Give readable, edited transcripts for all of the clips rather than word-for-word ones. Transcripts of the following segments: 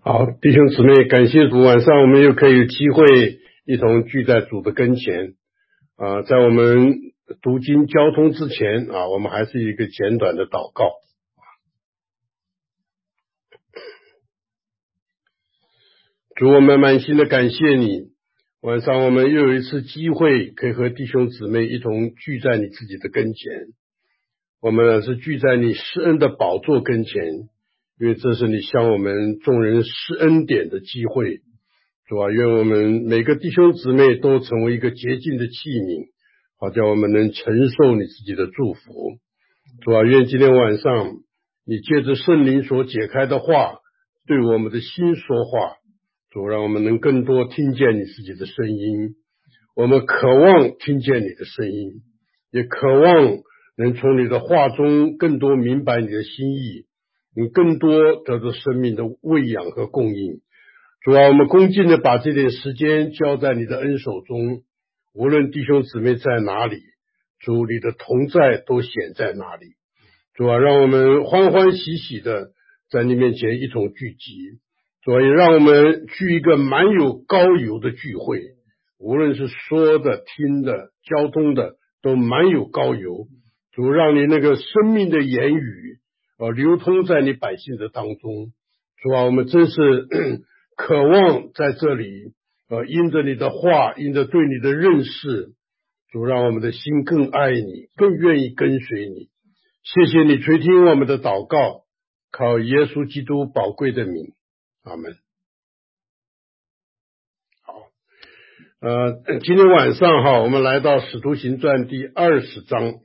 好，弟兄姊妹，感谢主，晚上我们又可以有机会一同聚在主的跟前。在我们读经交通之前我们还是一个简短的祷告。主，我们满心的感谢你，晚上我们又有一次机会可以和弟兄姊妹一同聚在你自己的跟前。我们是聚在你施恩的宝座跟前，因为这是你向我们众人施恩典的机会。主啊，愿我们每个弟兄姊妹都成为一个洁净的器皿，好叫我们能承受你自己的祝福。主啊，愿今天晚上你借着圣灵所解开的话对我们的心说话。主，让我们能更多听见你自己的声音，我们渴望听见你的声音，也渴望能从你的话中更多明白你的心意，你更多得到生命的喂养和供应。主啊，我们恭敬的把这点时间交在你的恩手中，无论弟兄姊妹在哪里，主你的同在都显在哪里。主啊，让我们欢欢喜喜的在你面前一同聚集。主啊，也让我们聚一个满有膏油的聚会，无论是说的、听的、交通的，都满有膏油。主，让你那个生命的言语流通在你百姓的当中。主啊，我们真是渴望在这里因着你的话，因着对你的认识，主，让我们的心更爱你，更愿意跟随你。谢谢你垂听我们的祷告，靠耶稣基督宝贵的名，阿们。好，今天晚上我们来到使徒行传第20章。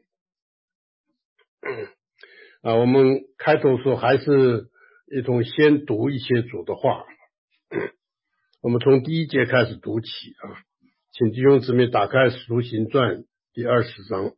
我们开头的时候还是一同先读一些主的话。我们从第1节开始读起请弟兄姊妹打开使徒行传第20章。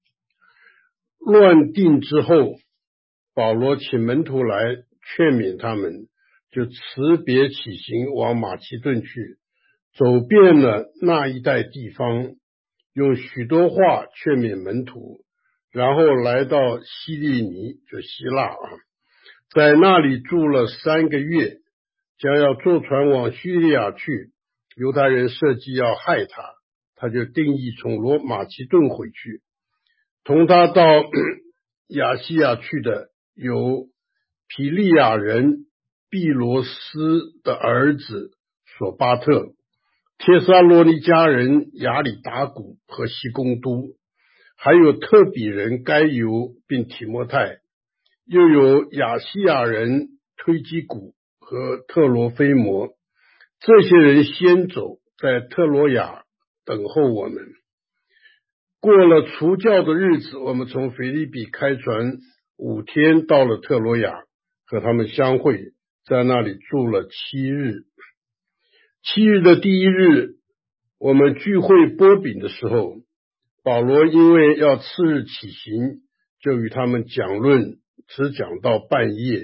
乱定之后，保罗请门徒来劝勉他们，就辞别起行往马其顿去，走遍了那一带地方，用许多话劝勉门徒，然后来到希利尼，就希腊在那里住了3个月，将要坐船往叙利亚去，犹太人设计要害他，他就定义从马其顿回去。同他到亚细亚去的有皮利亚人毕罗斯的儿子索巴特，帖撒罗尼迦人亚里达古和西公都，还有特比人该犹并提摩太，又有亚细亚人推基古和特罗菲摩。这些人先走，在特罗亚等候我们。过了除酵的日子，我们从腓立比开船5天到了特罗亚，和他们相会，在那里住了7日。7日的第1日，我们聚会擘饼的时候，保罗因为要次日起行，就与他们讲论，只讲到半夜。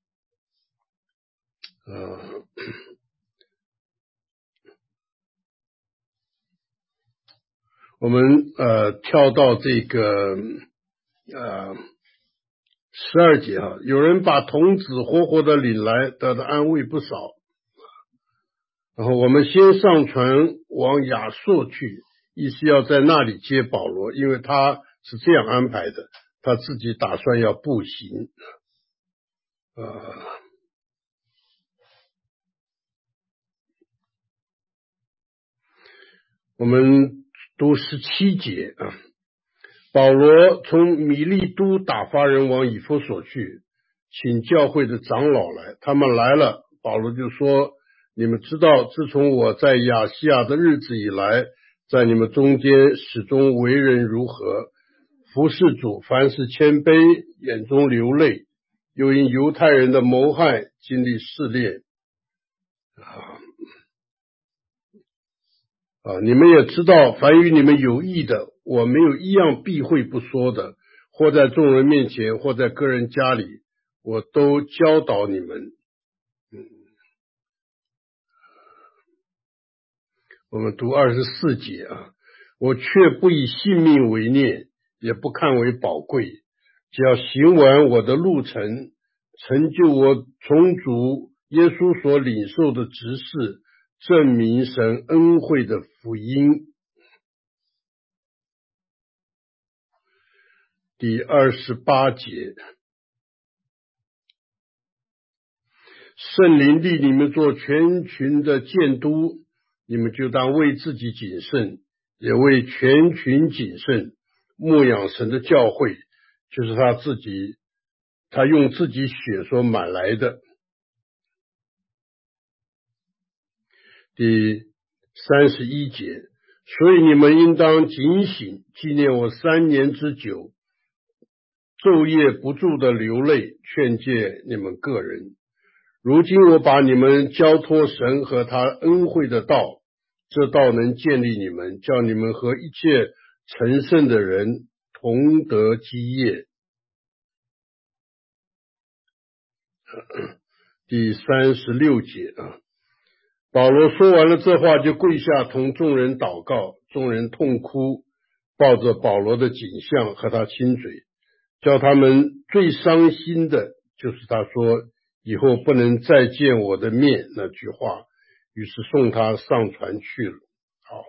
我们跳到这个12节有人把童子活活的领来，得的安慰不少。然后我们先上船往亚朔去，意思要在那里接保罗，因为他是这样安排的，他自己打算要步行。我们读17节保罗从米利都打发人往以弗所去，请教会的长老来。他们来了，保罗就说，你们知道自从我在亚细亚的日子以来，在你们中间始终为人如何，服侍主，凡事谦卑，眼中流泪，又因犹太人的谋害经历试炼。你们也知道，凡与你们有益的，我没有一样避讳不说的，或在众人面前，或在个人家里，我都教导你们。我们读24节我却不以性命为念，也不看为宝贵，只要行完我的路程，成就我从主耶稣所领受的职事，证明神恩惠的福音。第28节，圣灵立你们做全群的监督，你们就当为自己谨慎，也为全群谨慎，牧养神的教会，就是他用自己血所买来的。第31节，所以你们应当警醒，纪念我3年之久，昼夜不住的流泪，劝诫你们个人。如今我把你们交托神和他恩惠的道，这道能建立你们，叫你们和一切成圣的人同得基业。第36节保罗说完了这话，就跪下同众人祷告，众人痛哭，抱着保罗的颈项和他亲嘴，叫他们最伤心的就是他说以后不能再见我的面那句话，于是送他上船去了。好，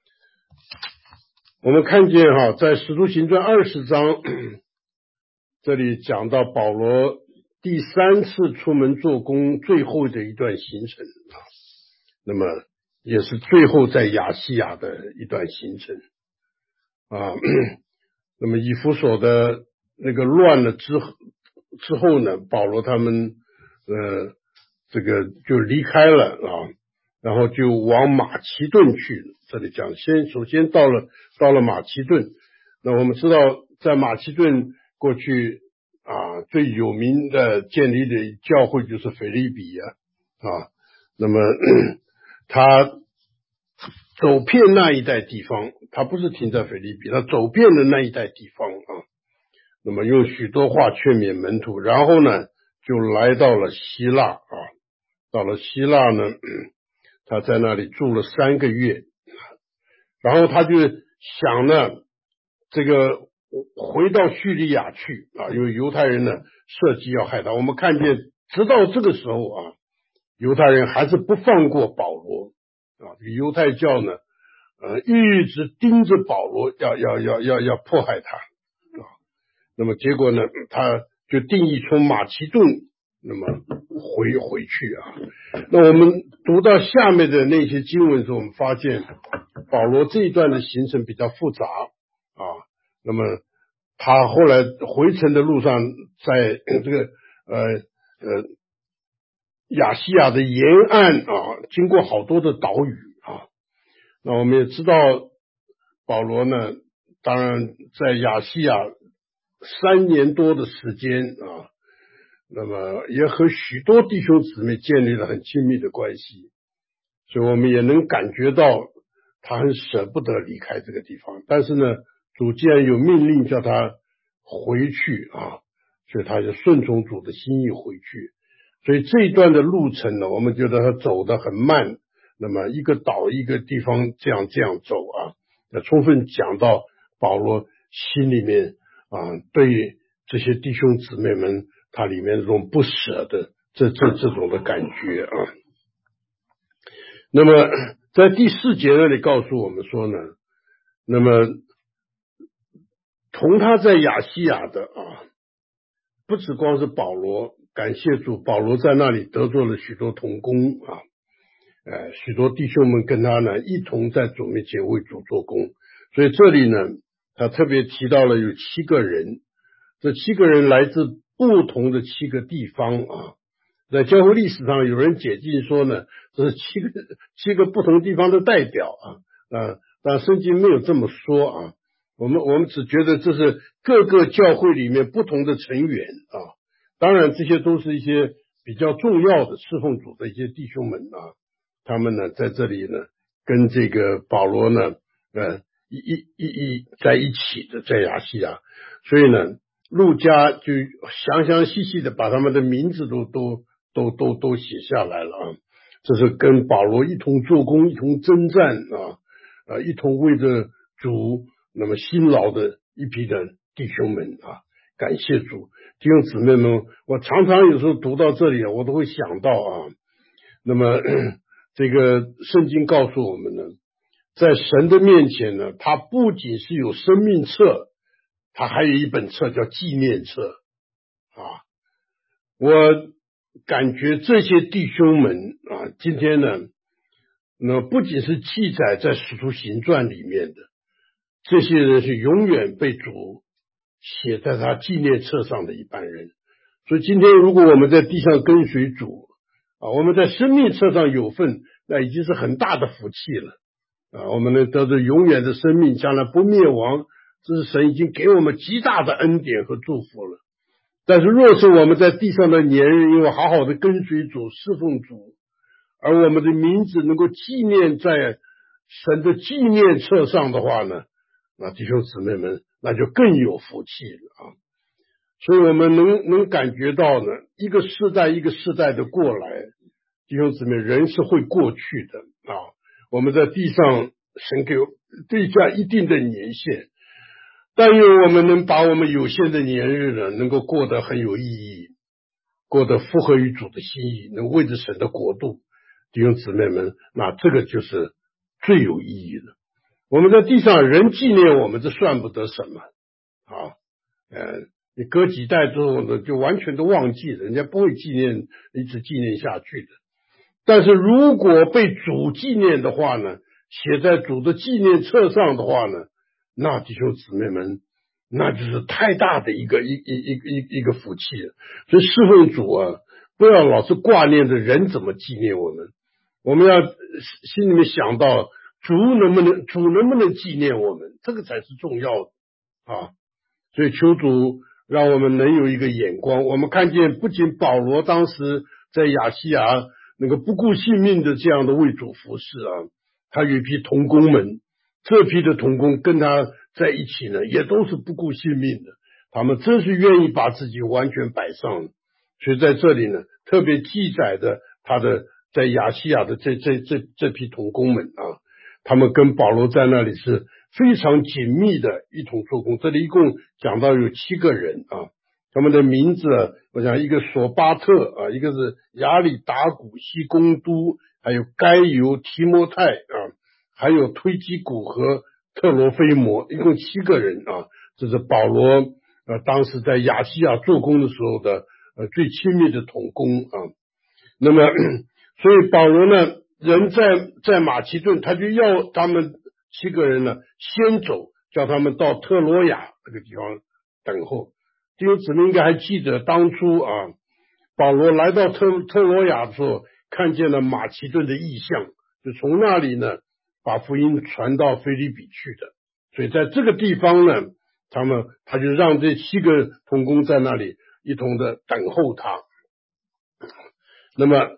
我们看见在使徒行传20章这里讲到保罗第3次出门做工最后的一段行程，那么也是最后在亚细亚的一段行程那么以弗所的那个乱了之后呢，保罗他们这个就离开了然后就往马其顿去了。这里讲首先到了马其顿。那我们知道在马其顿过去最有名的建立的教会就是腓立比那么他走遍那一带地方，他不是停在腓立比，他走遍了那一带地方那么用许多话劝勉门徒，然后呢就来到了希腊到了希腊呢他在那里住了3个月，然后他就想呢这个回到叙利亚去因为犹太人呢设计要害他。我们看见直到这个时候犹太人还是不放过保罗犹太教呢一直盯着保罗要迫害他那么结果呢他就定义从马其顿那么回去那我们读到下面的那些经文的时候，我们发现保罗这一段的行程比较复杂那么他后来回程的路上，在这个亚细亚的沿岸经过好多的岛屿那我们也知道保罗呢，当然在亚细亚3年多的时间那么也和许多弟兄姊妹建立了很亲密的关系，所以我们也能感觉到他很舍不得离开这个地方。但是呢，主既然有命令叫他回去所以他就顺从主的心意回去。所以这一段的路程呢，我们觉得他走得很慢，那么一个岛一个地方这样走充分讲到保罗心里面对这些弟兄姊妹们他里面这种不舍的这种的感觉那么在第4节那里告诉我们说呢，那么同他在亚细亚的不只光是保罗，感谢主，保罗在那里得做了许多同工许多弟兄们跟他呢一同在主面前为主做工。所以这里呢他特别提到了有7个人，这7个人来自不同的7个地方在教会历史上有人解经说呢，这是七个不同地方的代表但圣经没有这么说我们只觉得这是各个教会里面不同的成员当然这些都是一些比较重要的侍奉主的一些弟兄们他们呢在这里呢跟这个保罗呢在一起的在亚细亚，所以呢路加就详详细细的把他们的名字都写下来了这是跟保罗一同做工，一同征战一同为着主那么辛劳的一批的弟兄们感谢主。 弟兄姊妹们，我常常有时候读到这里，我都会想到啊，那么这个圣经告诉我们呢，在神的面前呢，他不仅是有生命册，他还有一本册叫纪念册啊。我感觉这些弟兄们啊，今天呢，那不仅是记载在使徒行传里面的，这些人是永远被主写在他纪念册上的一般人。所以今天如果我们在地上跟随主啊，我们在生命册上有份，那已经是很大的福气了啊！我们能得着永远的生命，将来不灭亡，这是神已经给我们极大的恩典和祝福了。但是若是我们在地上的年日，因为好好的跟随主、侍奉主，而我们的名字能够纪念在神的纪念册上的话呢，那弟兄姊妹们，那就更有福气了啊！所以我们能感觉到呢，一个世代一个世代的过来，弟兄姊妹，人是会过去的啊！我们在地上，神给对下一定的年限，但愿我们能把我们有限的年日呢，能够过得很有意义，过得符合于主的心意，能为着神的国度，弟兄姊妹们，那这个就是最有意义的。我们在地上人纪念我们，这算不得什么啊，你隔几代之后呢，就完全都忘记了，人家不会纪念，一直纪念下去的。但是如果被主纪念的话呢，写在主的纪念册上的话呢，那弟兄姊妹们，那就是太大的一个福气了。所以侍奉主啊，不要老是挂念着人怎么纪念我们，我们要心里面想到主能不能纪念我们，这个才是重要的啊。所以求主让我们能有一个眼光，我们看见不仅保罗当时在亚细亚那个不顾性命的这样的为主服侍啊，他有一批同工们，这批的同工跟他在一起呢，也都是不顾性命的，他们真是愿意把自己完全摆上的。所以在这里呢，特别记载的他的在亚细亚的这批同工们啊，他们跟保罗在那里是非常紧密的一同做工。这里一共讲到有7个人啊，他们的名字我想一个索巴特啊，一个是亚里达古西公都，还有该犹提摩太啊，还有推基古和特罗菲摩，一共7个人啊。这是保罗当时在亚细亚做工的时候的最亲密的同工啊。那么所以保罗呢，人在马其顿，他就要他们7个人呢先走，叫他们到特罗亚这个地方等候。弟兄姊妹应该还记得当初啊，保罗来到特罗亚的时候，看见了马其顿的异象，就从那里呢把福音传到腓立比去的。所以在这个地方呢，他就让这7个同工在那里一同的等候他。那么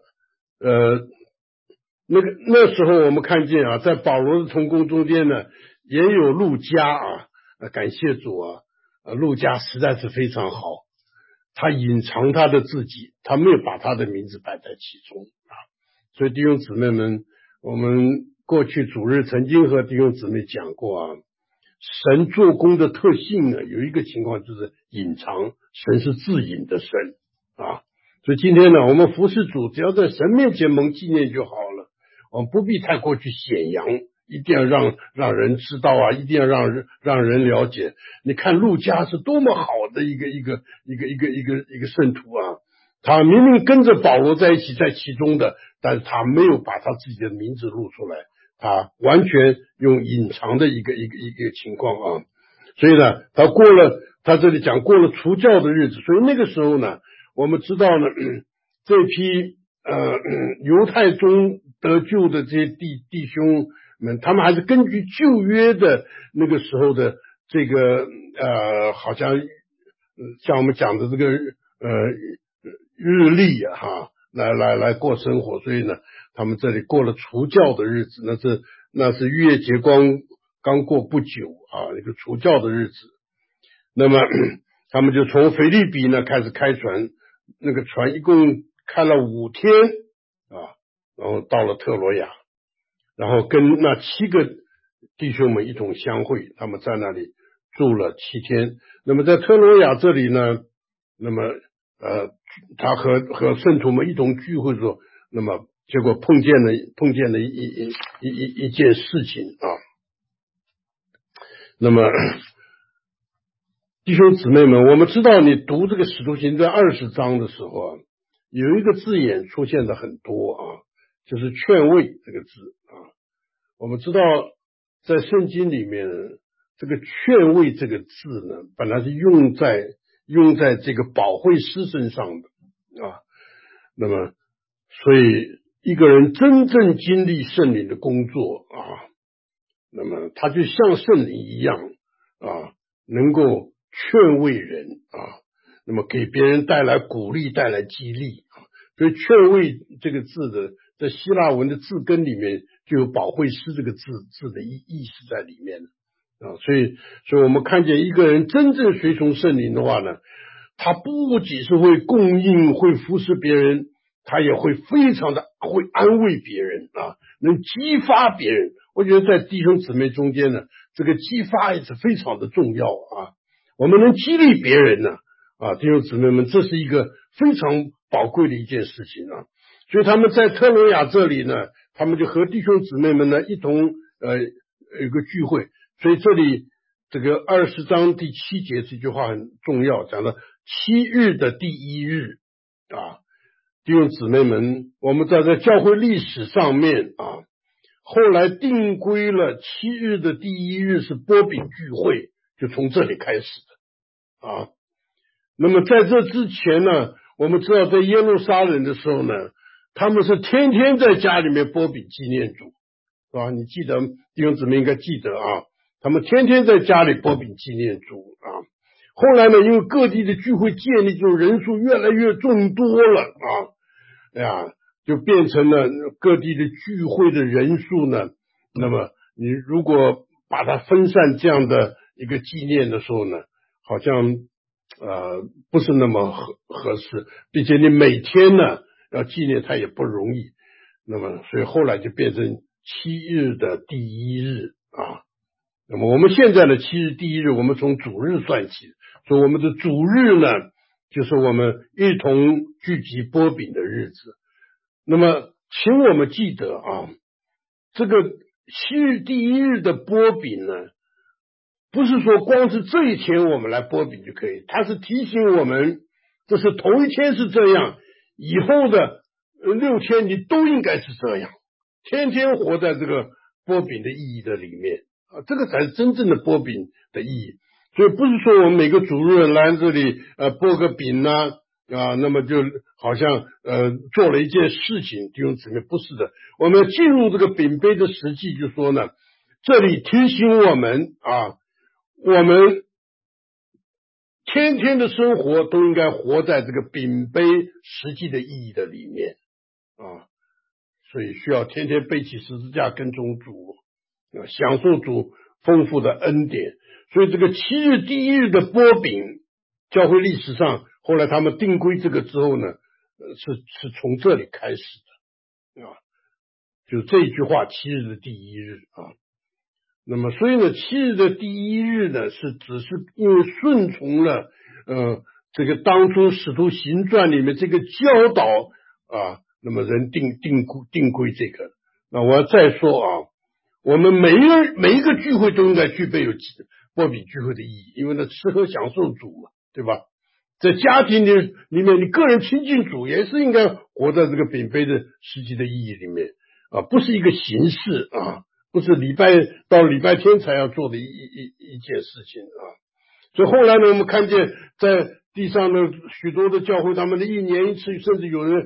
那时候我们看见啊，在保罗的同工中间呢，也有路加啊，感谢主啊，路加实在是非常好，他隐藏他的自己，他没有把他的名字摆在其中啊。所以弟兄姊妹们，我们过去主日曾经和弟兄姊妹讲过啊，神做工的特性呢，有一个情况就是隐藏，神是自隐的神啊。所以今天呢，我们服侍主，只要在神面前蒙纪念就好了，我们不必太过去显扬，一定要让人知道啊，一定要让人了解。你看路加是多么好的一个圣徒啊，他明明跟着保罗在一起在其中的，但是他没有把他自己的名字录出来，他完全用隐藏的一个情况啊。所以呢，他这里讲过了除教的日子，所以那个时候呢，我们知道呢，这批犹太中得救的这些弟兄们，他们还是根据旧约的那个时候的这个好像像我们讲的这个日历啊哈，来过生活，所以呢，他们这里过了除教的日子，那是逾越节刚过不久啊，那个除教的日子。那么他们就从腓立比呢开始开船，那个船一共开了5天啊，然后到了特罗亚，然后跟那7个弟兄们一同相会，他们在那里住了7天。那么在特罗亚这里呢， 那么他和圣徒们一同聚会的时候，那么结果碰见了一件事情啊。那么弟兄姊妹们，我们知道你读这个使徒行传20章的时候啊，有一个字眼出现的很多啊，就是劝慰这个字啊。我们知道在圣经里面这个劝慰这个字呢，本来是用在这个保惠师身上的啊。那么所以一个人真正经历圣灵的工作啊，那么他就像圣灵一样啊，能够劝慰人啊，那么给别人带来鼓励，带来激励啊。所以劝慰这个字的在希腊文的字根里面就有保惠师这个字的意思在里面啊。所以我们看见一个人真正随从圣灵的话呢，他不仅是会供应，会服侍别人，他也会非常的会安慰别人啊，能激发别人。我觉得在弟兄姊妹中间呢，这个激发也是非常的重要啊。我们能激励别人呢啊，弟兄姊妹们，这是一个非常宝贵的一件事情啊。所以他们在特罗亚这里呢，他们就和弟兄姊妹们呢一同有个聚会。所以这里这个20章第7节这句话很重要，讲了7日的第1日啊。弟兄姊妹们，我们在教会历史上面啊，后来定规了7日的第1日是波饼聚会，就从这里开始的啊。那么在这之前呢，我们知道在耶路撒冷的时候呢，他们是天天在家里面波饼纪念主，是吧？你记得，弟兄姊妹应该记得啊，他们天天在家里波饼纪念主啊。后来呢，因为各地的聚会建立，就人数越来越众多了啊，就变成了各地的聚会的人数呢。那么你如果把它分散这样的一个纪念的时候呢，好像不是那么合适，并且你每天呢要纪念它也不容易。那么所以后来就变成7日的第1日啊。那么我们现在的7日第1日，我们从主日算起，所以我们的主日呢，就是我们一同聚集波饼的日子。那么请我们记得啊，这个7日第1日的波饼呢，不是说光是这一天我们来波饼就可以，它是提醒我们，这是头一天是这样，以后的6天你都应该是这样，天天活在这个波饼的意义的里面啊，这个才是真正的波饼的意义。所以不是说我们每个主日来这里波个饼啊，那么就好像做了一件事情，弟兄姊妹，不是的。我们进入这个饼杯的实际，就说呢，这里提醒我们啊，我们天天的生活都应该活在这个饼杯实际的意义的里面啊，所以需要天天背起十字架跟从主，享受主丰富的恩典。所以这个7日第1日的波饼，教会历史上后来他们定规这个之后呢，是从这里开始的啊，就这一句话7日的第1日啊。那么所以呢，7日的第1日呢，只是因为顺从了这个当初使徒行传里面这个教导啊，那么人定规这个。那我要再说啊，我们每一个聚会都应该具备有波饼聚会的意义，因为呢吃喝享受主嘛，对吧？在家庭里面，你个人亲近主也是应该活在这个饼杯的实际的意义里面啊，不是一个形式啊，不是到礼拜天才要做的一件事情啊。所以后来呢，我们看见在地上的许多的教会，他们的1年1次，甚至有人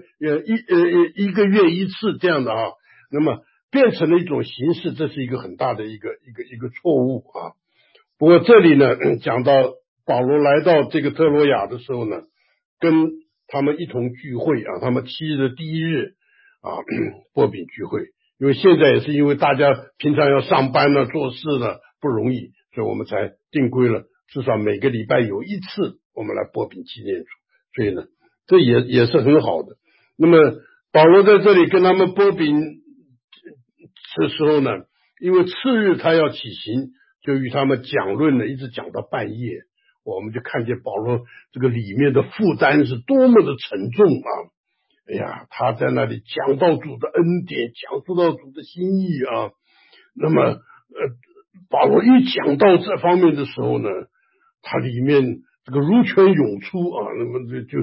1个月1次这样的啊，那么变成了一种形式，这是一个很大的一个错误啊。不过这里呢，讲到保罗来到这个特罗亚的时候呢，跟他们一同聚会啊，他们7日的第1日啊，波饼聚会。因为现在也是因为大家平常要上班呢、做事呢不容易，所以我们才定规了，至少每个礼拜有1次我们来波饼纪念主。所以呢，这也是很好的。那么保罗在这里跟他们波饼的时候呢，因为次日他要起行，就与他们讲论呢，一直讲到半夜。 我们就看见保罗这个里面的负担是多么的沉重啊！哎呀，他在那里讲到主的恩典，讲述到主的心意啊。那么保罗一讲到这方面的时候呢，他里面这个如泉涌出啊，那么就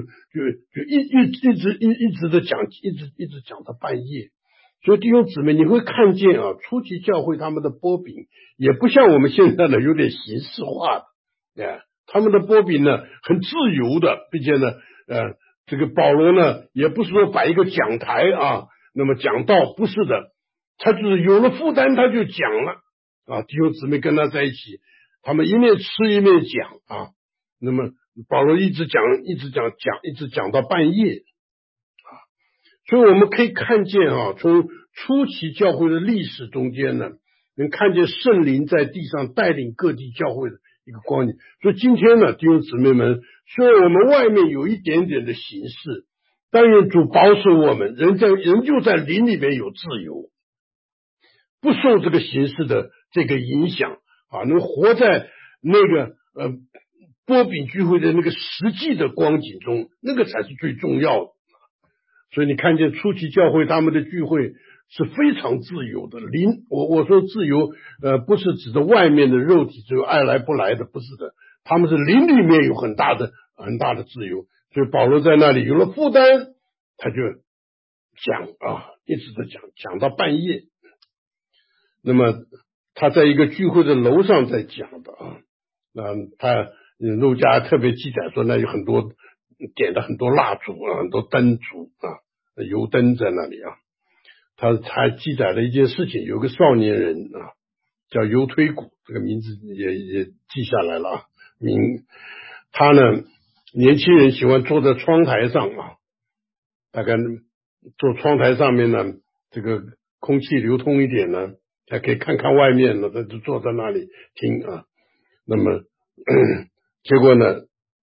一直的讲，一直讲到半夜。所以弟兄姊妹，你会看见啊，初期教会他们的波饼也不像我们现在的有点形式化的，他们的波饼呢很自由的，并且呢这个保罗呢也不是说摆一个讲台啊，那么讲道，不是的，他就是有了负担他就讲了啊，弟兄姊妹跟他在一起，他们一面吃一面讲啊，那么保罗一直讲到半夜。所以我们可以看见啊，从初期教会的历史中间呢，能看见圣灵在地上带领各地教会的一个光景。所以今天呢，弟兄姊妹们，虽然我们外面有一点点的形式，但愿主保守我们，人就在灵里面有自由，不受这个形式的这个影响啊，能活在那个波饼聚会的那个实际的光景中，那个才是最重要的。所以你看见初期教会他们的聚会是非常自由的，我说自由不是指的外面的肉体只有爱来不来的，不是的，他们是灵里面有很大的自由。所以保罗在那里有了负担，他就讲啊，一直在讲到半夜。那么他在一个聚会的楼上在讲的啊，他路加特别记载说，那有很多点了很多蜡烛啊，很多灯烛啊，油灯在那里啊。他还记载了一件事情，有个少年人啊，叫尤推古，这个名字也记下来了啊。他呢，年轻人喜欢坐在窗台上啊，大概坐窗台上面呢，这个空气流通一点呢，还可以看看外面呢，他就坐在那里听啊。那么结果呢，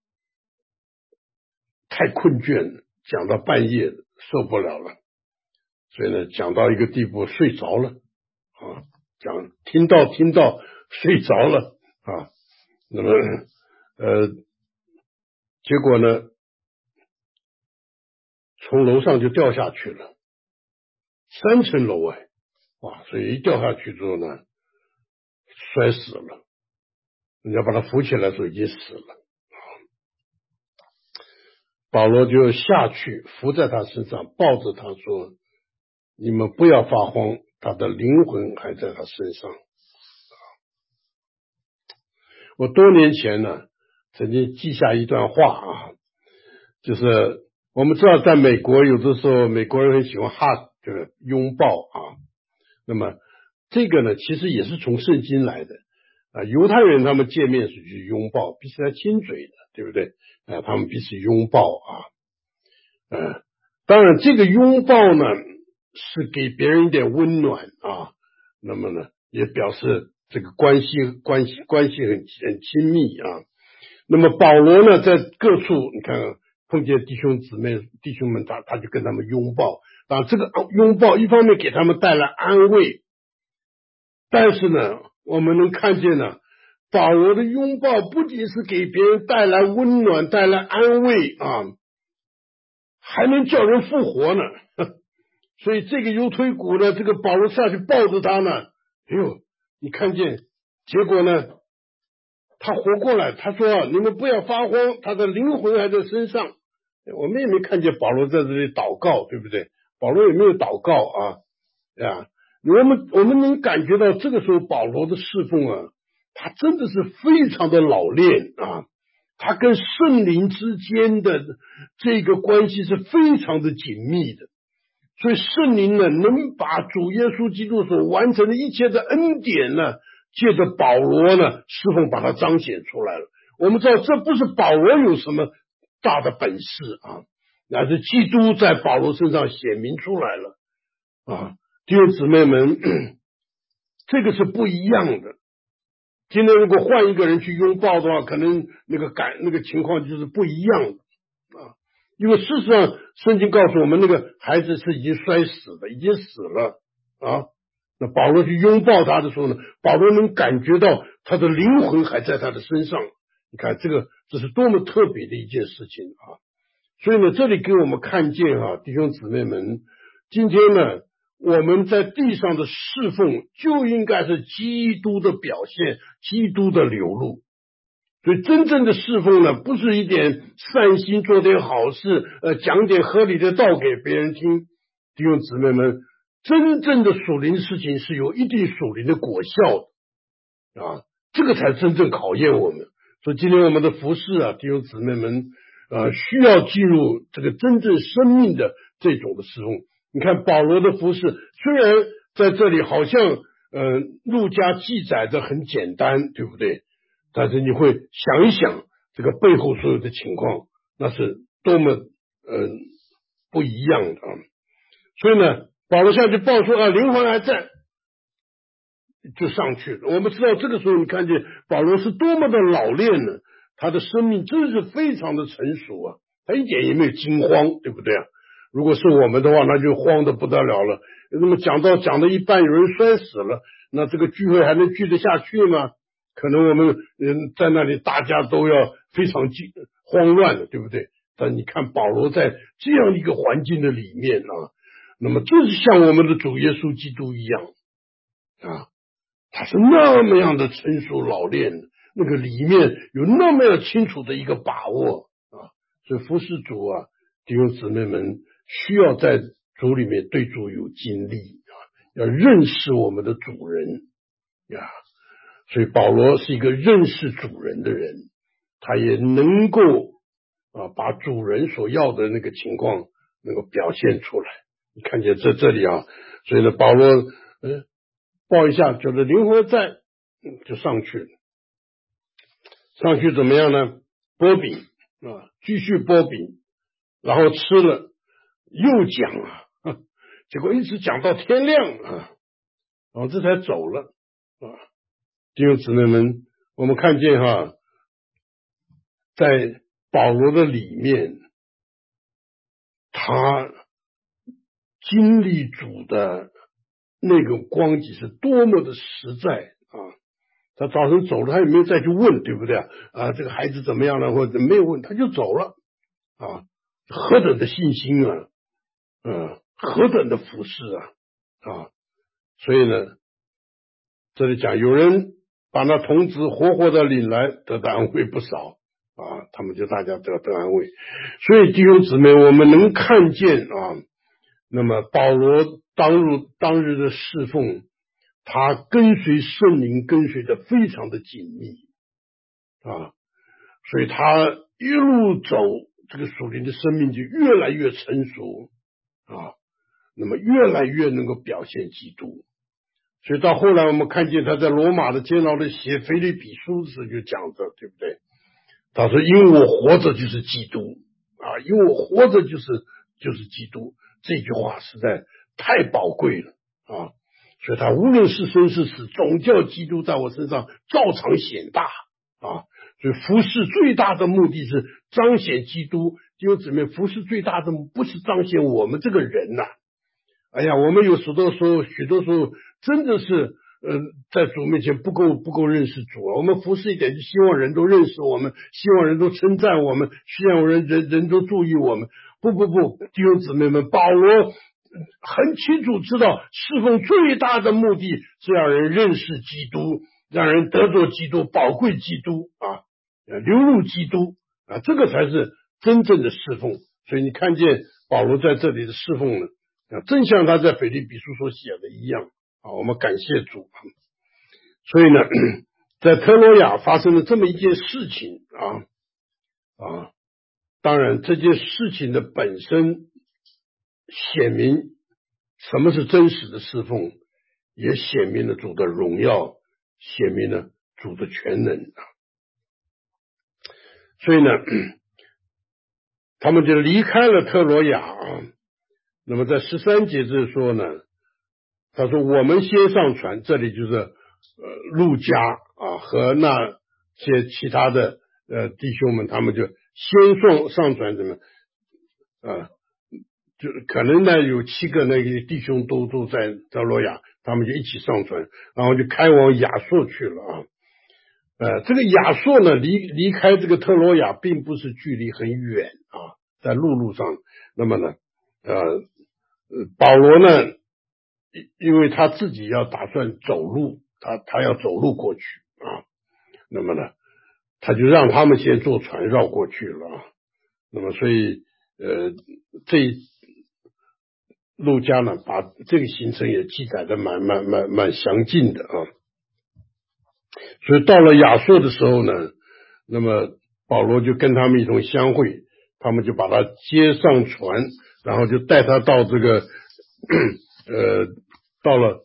太困倦了，讲到半夜受不了了，所以呢讲到一个地步睡着了啊，听到睡着了啊。那么结果呢从楼上就掉下去了，3层楼哇，所以一掉下去之后呢摔死了，人家把他扶起来的时候已经死了。保罗就下去扶在他身上，抱着他说，你们不要发慌，他的灵魂还在他身上。我多年前呢曾经记下一段话啊，就是我们知道在美国有的时候美国人很喜欢 hug， 就是拥抱啊，那么这个呢其实也是从圣经来的啊，犹太人他们见面时去拥抱，彼此来亲嘴的，对不对啊？他们彼此拥抱啊，当然这个拥抱呢是给别人一点温暖啊，那么呢也表示这个关系很亲密啊。那么保罗呢在各处你看碰见弟兄们他就跟他们拥抱啊，这个拥抱一方面给他们带来安慰，但是呢我们能看见呢，保罗的拥抱不仅是给别人带来温暖带来安慰啊，还能叫人复活呢。所以这个犹推古呢，这个保罗下去抱着他呢，你看见结果呢他活过来，他说你们不要发慌，他的灵魂还在身上。我们也没看见保罗在这里祷告，对不对？保罗也没有祷告啊，我们能感觉到这个时候保罗的侍奉啊，他真的是非常的老练啊，他跟圣灵之间的这个关系是非常的紧密的。所以圣灵呢能把主耶稣基督所完成的一切的恩典呢，借着保罗呢侍奉把它彰显出来了。我们知道这不是保罗有什么大的本事啊，乃是基督在保罗身上显明出来了啊。弟兄姊妹们，这个是不一样的。今天如果换一个人去拥抱的话，可能那个情况就是不一样的啊。因为事实上圣经告诉我们，那个孩子是已经摔死的，已经死了啊。那保罗去拥抱他的时候呢，保罗能感觉到他的灵魂还在他的身上， 你看这是多么特别的一件事情啊！所以呢，这里给我们看见啊，弟兄姊妹们，今天呢，我们在地上的侍奉就应该是基督的表现，基督的流露。所以真正的侍奉呢，不是一点善心做点好事，讲点合理的道给别人听。弟兄姊妹们，真正的属灵事情是有一定属灵的果效的啊，这个才真正考验我们。所以今天我们的服事啊，弟兄姊妹们，需要进入这个真正生命的这种的侍奉。你看保罗的服事，虽然在这里好像路加记载的很简单，对不对？但是你会想一想这个背后所有的情况，那是多么不一样的啊！所以呢，保罗下去报说灵魂还在，就上去了。我们知道这个时候你看见保罗是多么的老练呢，他的生命真是非常的成熟啊，他一点也没有惊慌，对不对啊？如果是我们的话，那就慌得不得了了。那么讲到一半有人摔死了，那这个聚会还能聚得下去吗？可能我们在那里大家都要非常慌乱的，对不对？但你看保罗在这样一个环境的里面啊，那么就是像我们的主耶稣基督一样啊，他是那么样的成熟老练，那个里面有那么样清楚的一个把握啊，所以服侍主啊，弟兄姊妹们需要在主里面对主有经历啊，要认识我们的主人呀。所以保罗是一个认识主人的人，他也能够把主人所要的那个情况能够表现出来。你看见在这里啊，所以呢，保罗报一下，觉得灵活在，就上去了。上去怎么样呢？剥饼啊，继续剥饼，然后吃了又讲结果一直讲到天亮然后这才走了弟兄姊妹们，我们看见在保罗的里面，他经历主的那个光景是多么的实在他早晨走了，他也没有再去问，对不对这个孩子怎么样了，或者没有问，他就走了何等的信心何等的服侍所以呢，这里讲有人把那童子活活的领来，得到安慰不少他们就大家得安慰。所以弟兄姊妹，我们能看见那么保罗当日的侍奉，他跟随圣灵跟随的非常的紧密所以他一路走，这个属灵的生命就越来越成熟那么越来越能够表现基督。所以到后来我们看见他在罗马的监牢里写腓立比书的时候就讲着，对不对？他说因为我活着就是基督因为我活着就是基督，这句话实在太宝贵了所以他无论是生是死，总叫基督在我身上照常显大所以服侍最大的目的是彰显基督。弟兄姊妹，服侍最大的不是彰显我们这个人我们有许多时候真的是在主面前不够认识主我们服侍一点就希望人都认识我们，希望人都称赞我们，希望人都注意我们。不，弟兄姊妹们，保罗很清楚知道侍奉最大的目的是让人认识基督，让人得着基督，宝贵基督流入基督这个才是真正的侍奉。所以你看见保罗在这里的侍奉呢正像他在腓立比书所写的一样我们感谢主所以呢，在特罗亚发生了这么一件事情当然这件事情的本身显明什么是真实的侍奉，也显明了主的荣耀，显明了主的全能所以呢，他们就离开了特罗亚那么在13节这说呢，他说我们先上船，这里就是路加和那些其他的弟兄们，他们就先上船怎么就可能呢有7个那个弟兄都在特罗亚，他们就一起上船，然后就开往亚述去了这个亚硕呢，离开这个特罗亚并不是距离很远啊，在路上。那么呢，保罗呢，因为他自己要打算走路，他要走路过去啊，那么呢，他就让他们先坐船绕过去了啊。那么所以路加呢，把这个行程也记载的蛮详尽的啊。所以到了亚硕的时候呢，那么保罗就跟他们一同相会，他们就把他接上船，然后就带他到这个到了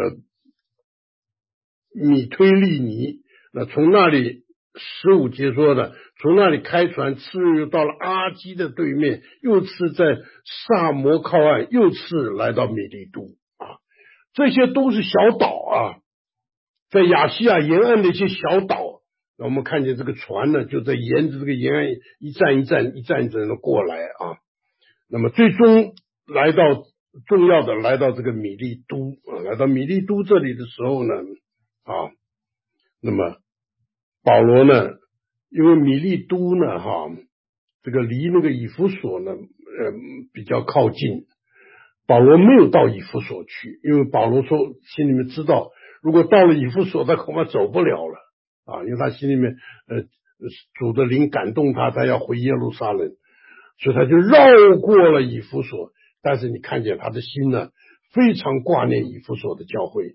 米推利尼，那从那里15节说的，从那里开船，次日又到了阿基的对面，又次在萨摩靠岸，又次来到米利都啊，这些都是小岛啊，在亚细亚沿岸的一些小岛。那我们看见这个船呢，就在沿着这个沿岸一站的过来啊。那么最终重要的来到这个米利都啊，来到米利都这里的时候呢啊，那么保罗呢，因为米利都呢这个离那个以弗所呢比较靠近，保罗没有到以弗所去，因为保罗说心里面知道，如果到了以弗所，他恐怕走不了了啊，因为他心里面主的灵感动他，他要回耶路撒冷，所以他就绕过了以弗所。但是你看见他的心呢，非常挂念以弗所的教会，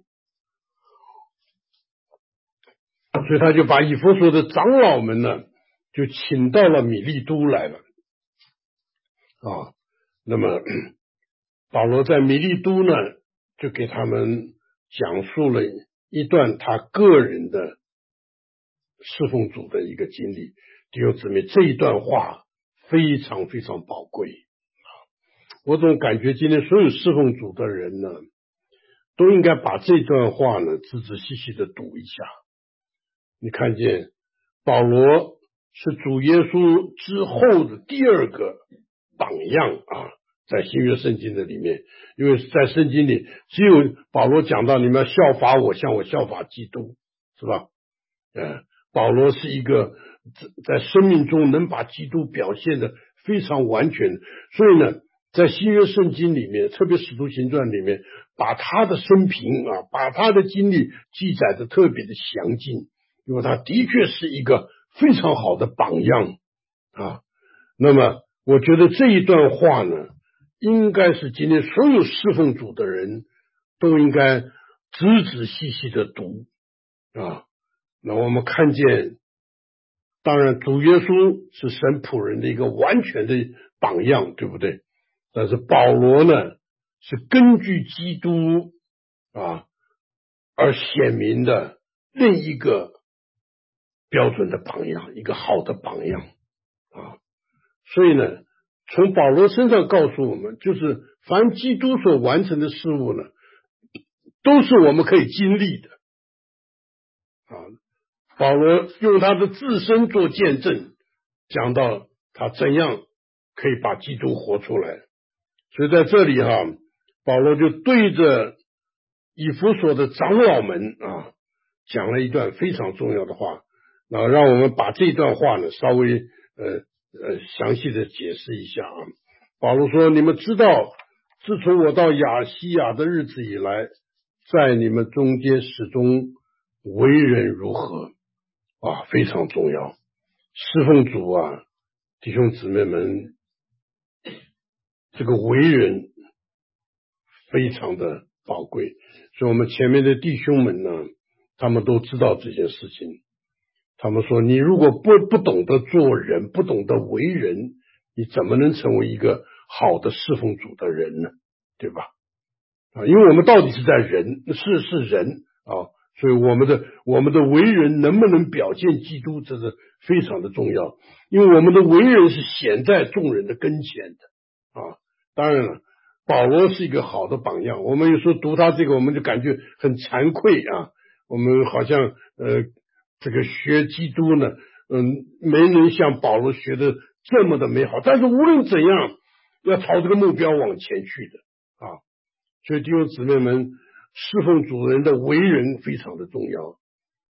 所以他就把以弗所的长老们呢，就请到了米利都来了啊。那么保罗在米利都呢，就给他们讲述了一段他个人的侍奉主的一个经历。弟兄姊妹，这一段话非常非常宝贵。我总感觉今天所有侍奉主的人呢，都应该把这段话呢仔仔细细的读一下。你看见保罗是主耶稣之后的第二个榜样啊，在新约圣经的里面，因为在圣经里只有保罗讲到你们要效法我，像我效法基督，是吧？保罗是一个在生命中能把基督表现的非常完全，所以呢，在新约圣经里面，特别使徒行传里面，把他的生平啊，把他的经历记载的特别的详尽，因为他的确是一个非常好的榜样啊。那么我觉得这一段话呢，应该是今天所有侍奉主的人都应该仔仔细细的读啊。那我们看见，当然主耶稣是神仆人的一个完全的榜样，对不对？但是保罗呢，是根据基督啊而显明的另一个标准的榜样，一个好的榜样啊。所以呢，从保罗身上告诉我们，就是凡基督所完成的事物呢，都是我们可以经历的啊。保罗用他的自身做见证，讲到他怎样可以把基督活出来。所以在这里保罗就对着以弗所的长老们啊，讲了一段非常重要的话。那让我们把这段话呢，稍微详细的解释一下啊。保罗说：“你们知道，自从我到亚细亚的日子以来，在你们中间始终为人如何啊，非常重要。侍奉主啊，弟兄姊妹们，这个为人非常的宝贵。所以我们前面的弟兄们呢，他们都知道这件事情。他们说，你如果不懂得做人，不懂得为人，你怎么能成为一个好的侍奉主的人呢？对吧？啊，因为我们到底是在人，是人啊，所以我们的为人能不能表现基督，这是非常的重要。因为我们的为人是显在众人的跟前的啊。当然了，保罗是一个好的榜样。我们有时候读他这个，我们就感觉很惭愧啊。我们好像这个学基督呢，没能像保罗学的这么的美好。但是无论怎样，要朝这个目标往前去的啊。所以弟兄姊妹们，侍奉主人的为人非常的重要啊。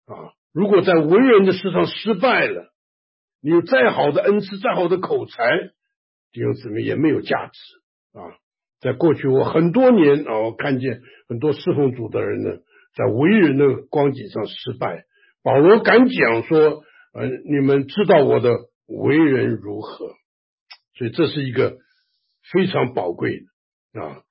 如果在为人的事上失败了，你有再好的恩赐，再好的口才，弟兄姊妹也没有价值啊。在过去我很多年我看见很多侍奉主的人呢，在为人的光景上失败。保罗敢讲说你们知道我的为人如何，所以这是一个非常宝贵的啊。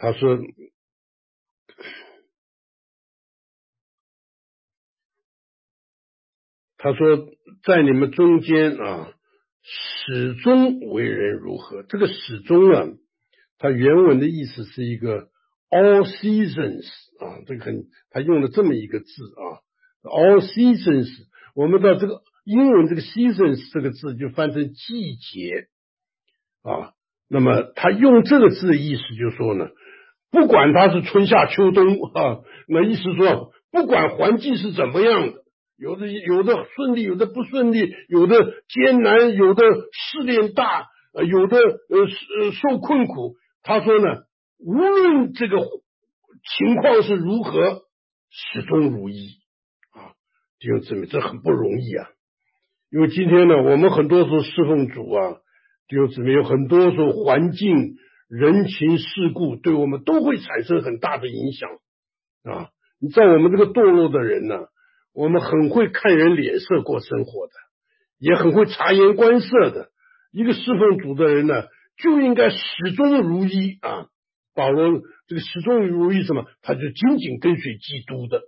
他说在你们中间始终为人如何，这个始终它原文的意思是一个 all seasons 这个他用了这么一个字all seasons， 我们到这个英文这个 seasons 这个字就翻成季节那么他用这个字的意思就是说呢，不管它是春夏秋冬那意思说不管环境是怎么样的，有的顺利，有的不顺利，有的艰难，有的试炼大，有的受困苦。他说呢，无论这个情况是如何，始终如一弟兄姊妹，这很不容易因为今天呢，我们很多时候侍奉主弟兄姊妹，有很多时候环境、人情世故对我们都会产生很大的影响你在我们这个堕落的人呢，我们很会看人脸色过生活的，也很会察言观色的。一个侍奉主的人呢，就应该始终如一保罗这个始终如一什么？他就紧紧跟随基督的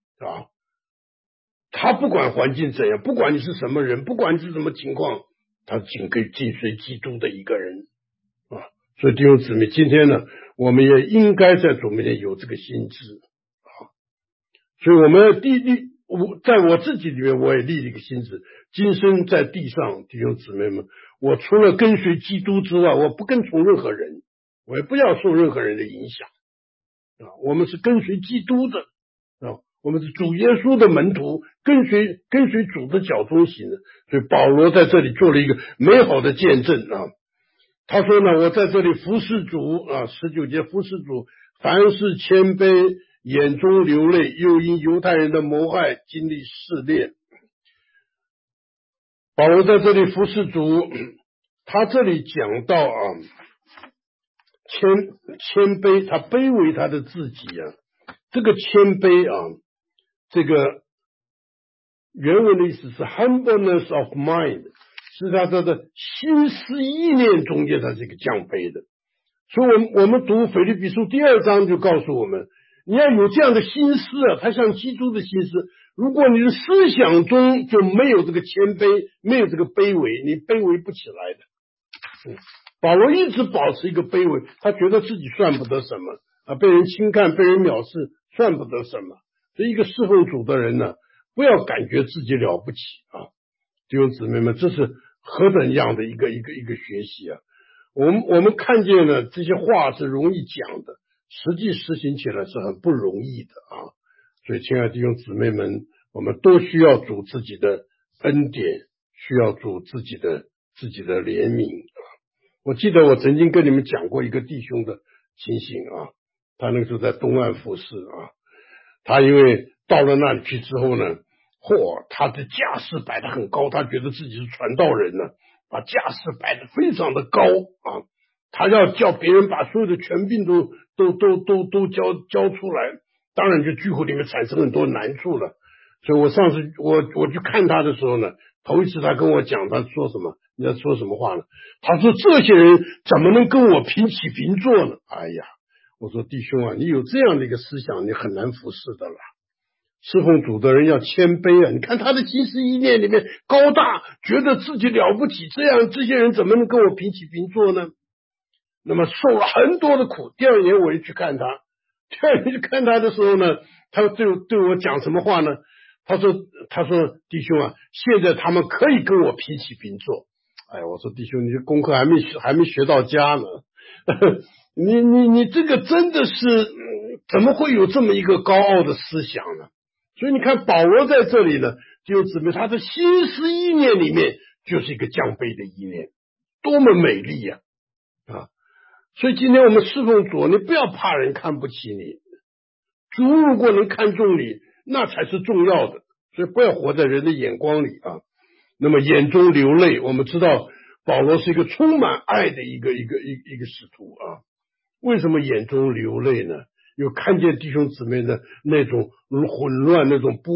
他不管环境怎样，不管你是什么人，不管你是什么情况，他紧随基督的一个人所以弟兄姊妹，今天呢，我们也应该在主面前有这个心志所以我们在我自己里面，我也立了一个心志，今生在地上，弟兄姊妹们，我除了跟随基督之外，我不跟从任何人，我也不要受任何人的影响我们是跟随基督的我们是主耶稣的门徒，跟随主的脚中行的。所以保罗在这里做了一个美好的见证他说呢，我在这里服侍主19节服侍主，凡事谦卑，眼中流泪，又因犹太人的谋害经历试炼。保罗在这里服侍主，他这里讲到谦卑，他卑微他的自己这个谦卑这个原文的意思是 humbleness of mind， 是他的心思意念中间他是一个降卑的。所以我们读腓立比书第2章就告诉我们，你要有这样的心思他像基督的心思。如果你的思想中就没有这个谦卑，没有这个卑微，你卑微不起来的保罗一直保持一个卑微，他觉得自己算不得什么被人轻看，被人藐视，算不得什么。所以一个侍奉主的人呢，不要感觉自己了不起弟兄姊妹们，这是何等样的一个学习我们看见了这些话是容易讲的，实际实行起来是很不容易的所以亲爱的弟兄姊妹们，我们都需要主自己的恩典，需要主自己的怜悯我记得我曾经跟你们讲过一个弟兄的情形他那个时候在东岸服侍他因为到了那里去之后呢，他的架势摆得很高，他觉得自己是传道人呢，把架势摆得非常的高他要叫别人把所有的权柄都交出来，当然就聚会里面产生很多难处了。所以我上次我去看他的时候呢，头一次他跟我讲，他说什么？你在说什么话呢？他说这些人怎么能跟我平起平坐呢？哎呀，我说弟兄你有这样的一个思想，你很难服侍的了。侍奉主的人要谦卑你看他的心思意念里面高大，觉得自己了不起，这些人怎么能跟我平起平坐呢？那么受了很多的苦。第2年我也去看他，的时候呢，他对我讲什么话呢？他说弟兄现在他们可以跟我平起平坐。哎呀，我说弟兄，你的功课还没学到家呢你这个真的是怎么会有这么一个高傲的思想呢？所以你看保罗在这里呢，就指明他的心思意念里面就是一个降卑的意念，多么美丽所以今天我们侍奉主，你不要怕人看不起你，主如果能看重你，那才是重要的。 所以不要活在人的眼光里啊。那么眼中流泪，我们知道保罗是一个充满爱的一个使徒啊。为什么眼中流泪呢？有看见弟兄姊妹的那种混乱，那种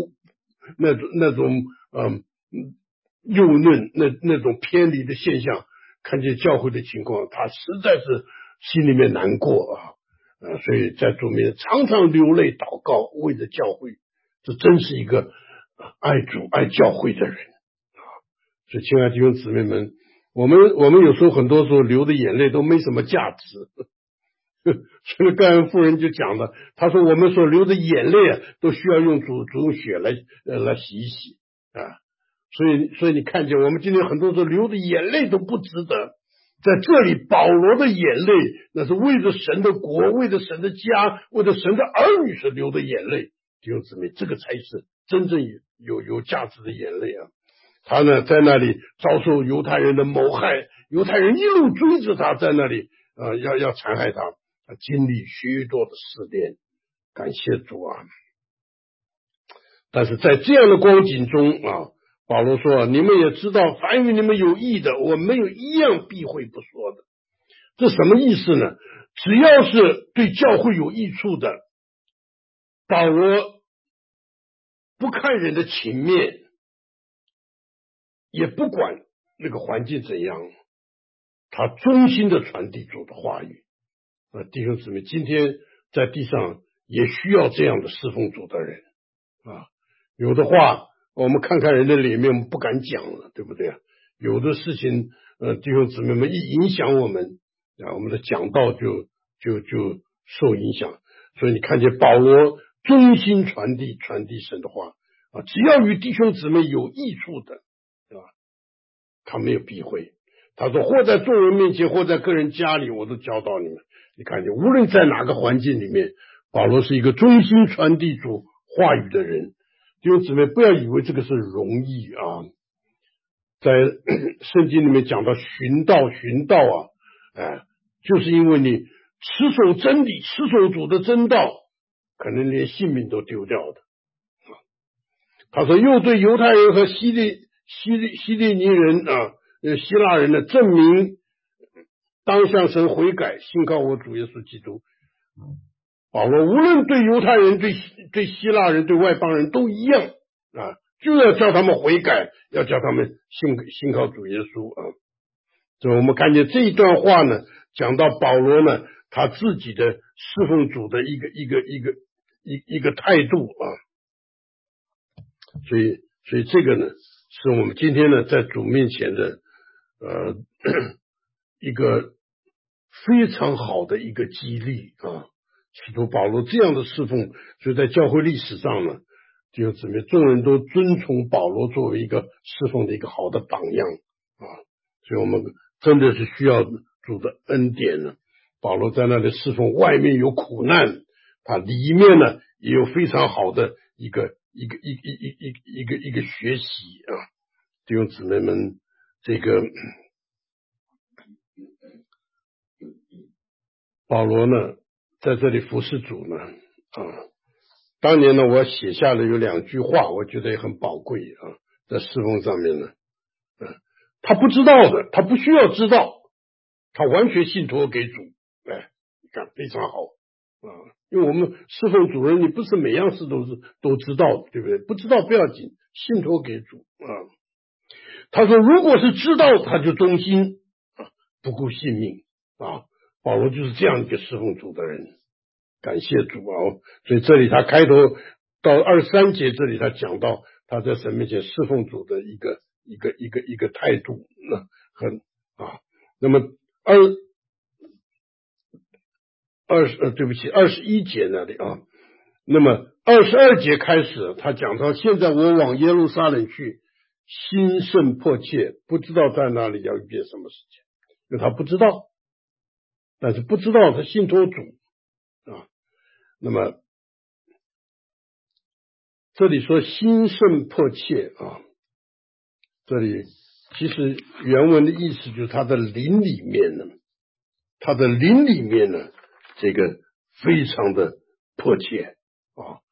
幼嫩，那种偏离的现象，看见教会的情况，他实在是心里面难过啊。所以在主面常常流泪祷告，为着教会，这真是一个爱主爱教会的人啊。所以亲爱的弟兄姊妹们，我们有时候很多时候流的眼泪都没什么价值。这个盖恩夫人就讲了，她说我们所流的眼泪啊，都需要用主用血来洗一洗啊。所以你看见我们今天很多时候流的眼泪都不值得，在这里保罗的眼泪那是为着神的国，为着神的家，为着神的儿女所流的眼泪。弟兄姊妹，这个才是真正有价值的眼泪啊。他呢在那里遭受犹太人的谋害，犹太人一路追着他，在那里要残害他，经历许多的试炼，感谢主啊。但是在这样的光景中啊，保罗说，你们也知道，凡与你们有益的，我没有一样避讳不说的。这什么意思呢？只要是对教会有益处的，保罗不看人的情面，也不管那个环境怎样，他衷心的传递主的话语。弟兄姊妹，今天在地上也需要这样的侍奉主的人啊。有的话我们看看人的脸面，我们不敢讲了，对不对啊？有的事情弟兄姊妹们一影响我们啊，我们的讲道就受影响。所以你看见保罗衷心传递神的话啊，只要与弟兄姊妹有益处的，对吧？他没有避讳。他说或在众人面前，或在个人家里，我都教导你们。你看见无论在哪个环境里面，保罗是一个忠心传递主话语的人。弟兄姊妹，不要以为这个是容易啊。在圣经里面讲到寻道啊，就是因为你持守真理，持守主的真道，可能连性命都丢掉的。他说又对犹太人和希利尼人啊，希腊人的证明当向神悔改，信靠我主耶稣基督。保罗无论对犹太人、对希腊人、对外邦人都一样啊，就要叫他们悔改，要叫他们信靠主耶稣啊。所以我们看见这一段话呢，讲到保罗呢他自己的侍奉主的一个态度啊。所以这个呢，是我们今天呢在主面前的一个非常好的一个激励啊。使徒保罗这样的侍奉，所以在教会历史上呢，弟兄姊妹，众人都尊崇保罗作为一个侍奉的一个好的榜样啊。所以我们真的是需要主的恩典呢。保罗在那里侍奉，外面有苦难，他里面呢也有非常好的一个学习啊。弟兄姊妹们，这个保罗呢在这里服侍主呢啊，当年呢我写下了有2句话，我觉得也很宝贵啊，在侍奉上面呢他不知道的，他不需要知道，他完全信托给主。你看非常好啊，因为我们侍奉主人，你不是每样事都知道的，对不对？不知道不要紧，信托给主啊。他说如果是知道，他就忠心啊，不顾性命啊。保罗就是这样一个侍奉主的人，感谢主啊。所以这里他开头到23节，这里他讲到他在神面前侍奉主的一个态度，那么21节那里啊，那么22节开始，他讲到现在我往耶路撒冷去，心甚迫切，不知道在那里要遇见什么事情，因为他不知道，但是不知道他信托主啊。那么这里说心甚迫切啊，这里其实原文的意思就是他的灵里面呢，这个非常的迫切啊。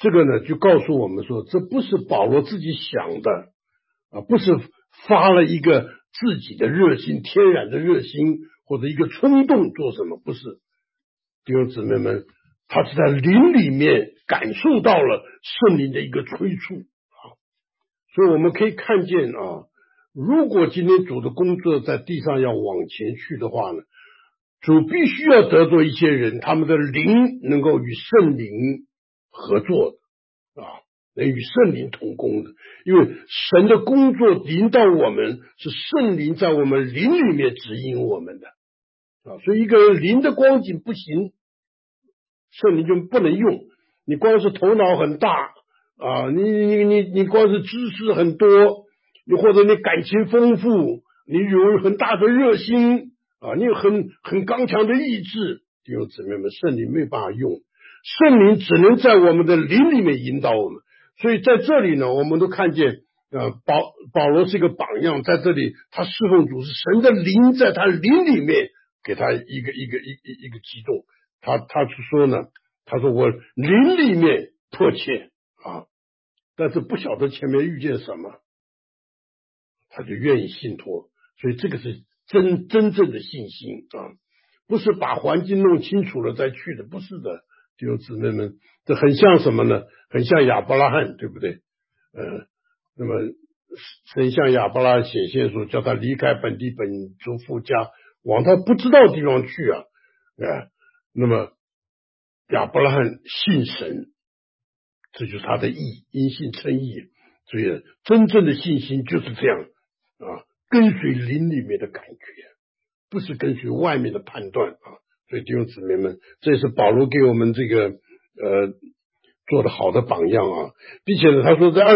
这个呢就告诉我们说，这不是保罗自己想的不是发了一个自己的热心，天然的热心或者一个冲动做什么，不是。弟兄姊妹们，他是在灵里面感受到了圣灵的一个催促所以我们可以看见如果今天主的工作在地上要往前去的话呢，主必须要得罪一些人，他们的灵能够与圣灵合作的能与圣灵同工的，因为神的工作临到我们，是圣灵在我们灵里面指引我们的所以一个人灵的光景不行，圣灵就不能用。你光是头脑很大你光是知识很多，你或者你感情丰富，你有很大的热心你有很刚强的意志，弟兄姊妹们，圣灵没办法用，圣灵只能在我们的灵里面引导我们。所以在这里呢，我们都看见保罗是一个榜样，在这里他侍奉主是神的灵在他灵里面给他一个激动，他说呢，他说我灵里面迫切但是不晓得前面遇见什么，他就愿意信托。所以这个是真正的信心不是把环境弄清楚了再去的，不是的，弟兄姊妹们，这很像什么呢？很像亚伯拉罕，对不对？那么神向亚伯拉罕显现说，叫他离开本地本族父家，往他不知道的地方去那么亚伯拉罕信神，这就是他的义，因信称义。所以真正的信心就是这样跟随灵里面的感觉，不是跟随外面的判断所以弟兄姊妹们，这也是保罗给我们这个做的好的榜样并且呢，他说在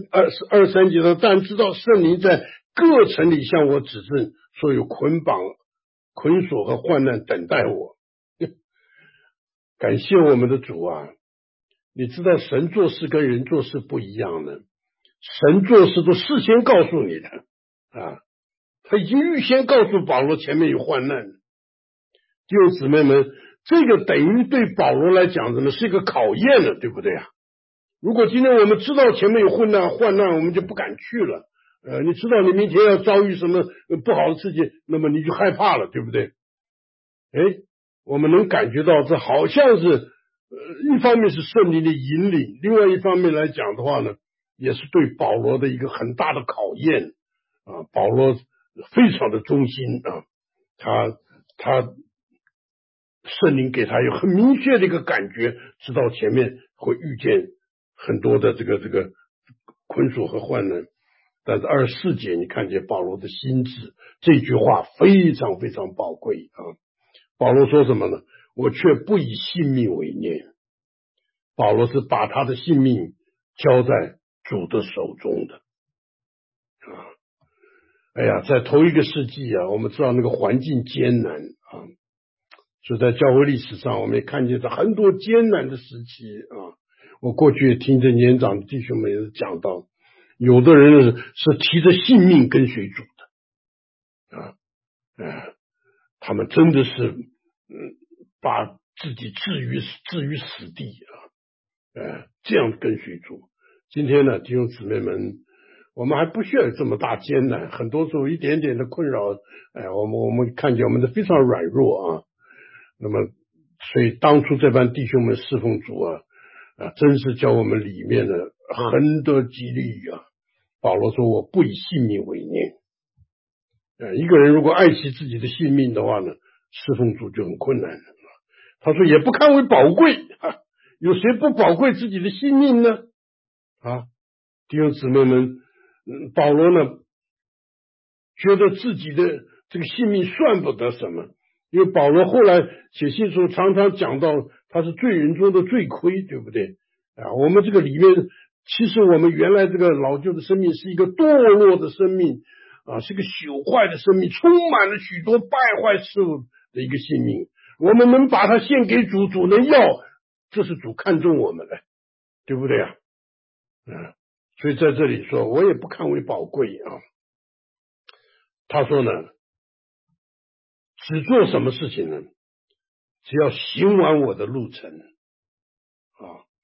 23节上，但知道圣灵在各城里向我指证，说有捆绑、捆锁和患难等待我。感谢我们的主你知道神做事跟人做事不一样的，神做事都事先告诉你的他已经预先告诉保罗前面有患难。弟兄姊妹们，这个等于对保罗来讲是一个考验了，对不对如果今天我们知道前面有患难，我们就不敢去了你知道你明天要遭遇什么不好的事情，那么你就害怕了，对不对？我们能感觉到这好像是一方面是圣灵的引领，另外一方面来讲的话呢，也是对保罗的一个很大的考验保罗非常的忠心他圣灵给他有很明确的一个感觉，知道前面会遇见很多的这个捆锁和患难。但是24节你看见保罗的心智，这句话非常非常宝贵保罗说什么呢？我却不以性命为念。保罗是把他的性命交在主的手中的在头一个世纪我们知道那个环境艰难所以在教会历史上我们也看见了很多艰难的时期我过去也听着年长的弟兄们也是讲到，有的人是提着性命跟随主的他们真的是把自己置于死地这样跟随主。今天呢，弟兄姊妹们，我们还不需要有这么大艰难，很多时候一点点的困扰我们看见我们的非常软弱那么所以当初这班弟兄们侍奉主真是叫我们里面的很多激励保罗说我不以性命为念一个人如果爱惜自己的性命的话呢，侍奉主就很困难他说也不看为宝贵有谁不宝贵自己的性命呢弟兄姊妹们保罗呢觉得自己的这个性命算不得什么，因为保罗后来写信时候常常讲到他是罪人中的罪魁，对不对我们这个里面其实我们原来这个老旧的生命是一个堕落的生命是一个朽坏的生命，充满了许多败坏事物的一个性命，我们能把它献给主，主能要，这是主看重我们的，对不对所以在这里说我也不看为宝贵他说呢只做什么事情呢？只要行完我的路程弟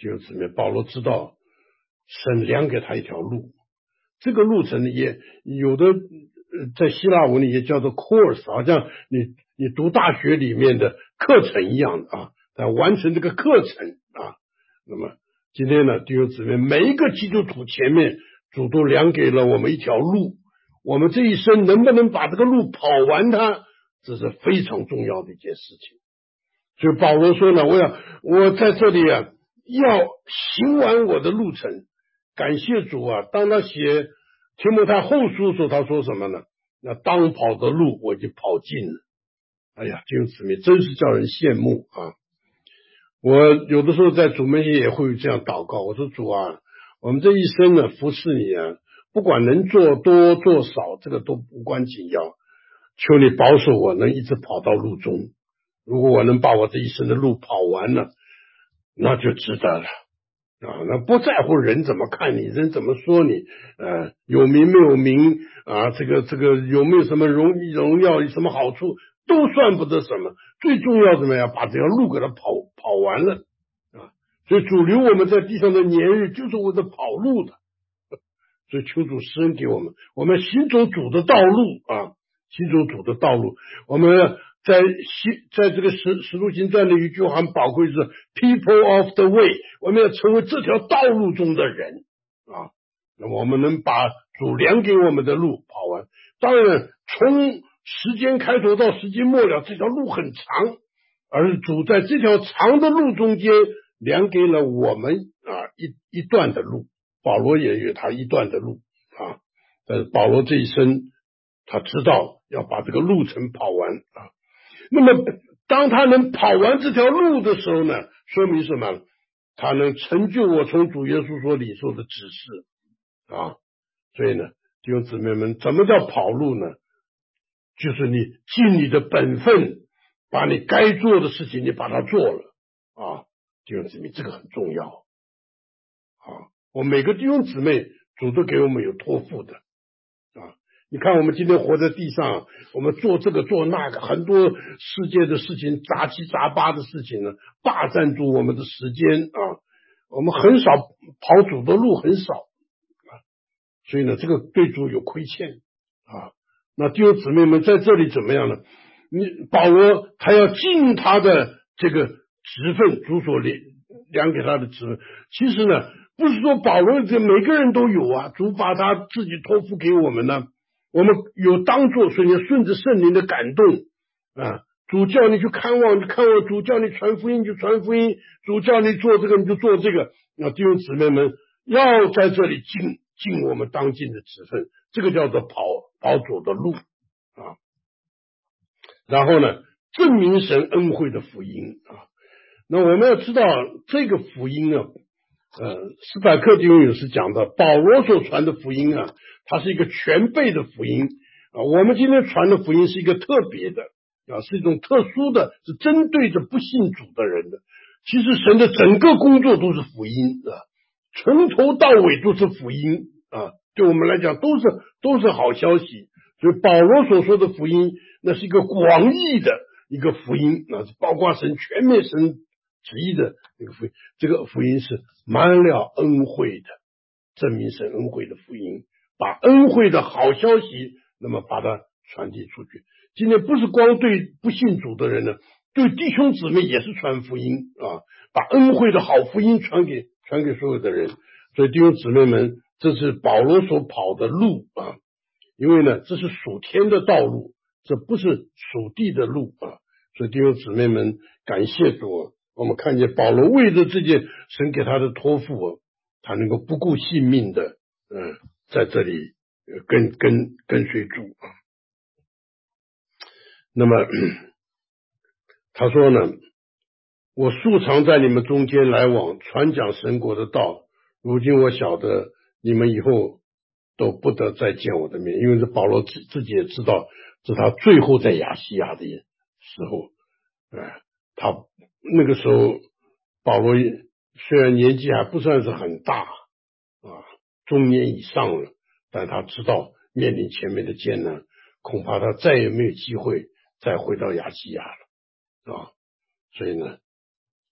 弟兄姊妹，保罗知道神量给他一条路，这个路程也有的在希腊文里也叫做 course， 好像你读大学里面的课程一样的啊，但完成这个课程啊。那么今天呢，弟兄姊妹，每一个基督徒前面主都量给了我们一条路，我们这一生能不能把这个路跑完它，这是非常重要的一件事情。所以保罗说呢，我在这里啊，要行完我的路程。感谢主啊，当他写提摩太后书的时候，他说什么呢？那当跑的路我已经跑尽了。哎呀，弟兄姊妹，真是叫人羡慕啊！我有的时候在主面前也会这样祷告，我说主啊，我们这一生呢服侍你啊，不管能做多做少，这个都无关紧要，求你保守我能一直跑到路中。如果我能把我这一生的路跑完了，那就值得了啊！那不在乎人怎么看你，人怎么说你，有名没有名啊，这个有没有什么荣耀，有什么好处，都算不得什么。最重要怎么样，把这条路给它跑完了啊！所以主留我们在地上的年日，就是为了跑路的。所以求主施恩给我们，我们行走主的道路啊，行走主的道路。我们在这个使徒行传的一句话很宝贵，是 people of the way， 我们要成为这条道路中的人啊。那么我们能把主量给我们的路跑完。当然从时间开头到时间末了，这条路很长，而主在这条长的路中间量给了我们一段的路。保罗也有他一段的路啊，但是保罗这一生他知道要把这个路程跑完啊。那么当他能跑完这条路的时候呢，说明什么？他能成就我从主耶稣所领受的指示啊。所以呢，弟兄姊妹们，怎么叫跑路呢？就是你尽你的本分，把你该做的事情你把它做了啊。弟兄姊妹，这个很重要啊。我每个弟兄姊妹主都给我们有托付的啊。你看我们今天活在地上，我们做这个做那个，很多世界的事情，杂七杂八的事情呢，霸占住我们的时间啊。我们很少跑主的路，很少啊。所以呢，这个对主有亏欠啊。那弟兄姊妹们在这里怎么样呢？保罗他要尽他的这个职分，主所量给他的职分。其实呢，不是说保罗这每个人都有啊，主把他自己托付给我们呢，我们有当做，所以你顺着圣灵的感动啊，主叫你去看望就看望，主叫你传福音就传福音，主叫你做这个你就做这个。那弟兄姊妹们要在这里尽我们当尽的职分，这个叫做跑主的路啊。然后呢，证明神恩惠的福音啊。那我们要知道这个福音啊，斯派克弟兄有时讲的，保罗所传的福音啊，它是一个全备的福音啊。我们今天传的福音是一个特别的啊，是一种特殊的，是针对着不信主的人的。其实神的整个工作都是福音啊，从头到尾都是福音啊，对我们来讲都是好消息。所以保罗所说的福音，那是一个广义的一个福音啊，是包括神全面神旨意的那个福音。这个福音是满了恩惠的，证明神恩惠的福音，把恩惠的好消息那么把它传递出去。今天不是光对不信主的人呢，对弟兄姊妹也是传福音啊，把恩惠的好福音传给所有的人。所以弟兄姊妹们，这是保罗所跑的路啊，因为呢这是属天的道路，这不是属地的路啊。所以弟兄姊妹们，感谢主，我们看见保罗为着这件神给他的托付，他能够不顾性命的在这里跟随主啊。那么他说呢，我素常在你们中间来往，传讲神国的道，如今我晓得你们以后都不得再见我的面。因为这保罗自己也知道，这是他最后在亚细亚的时候他那个时候保罗虽然年纪还不算是很大中年以上了，但他知道面临前面的艰难，恐怕他再也没有机会再回到亚细亚了所以呢，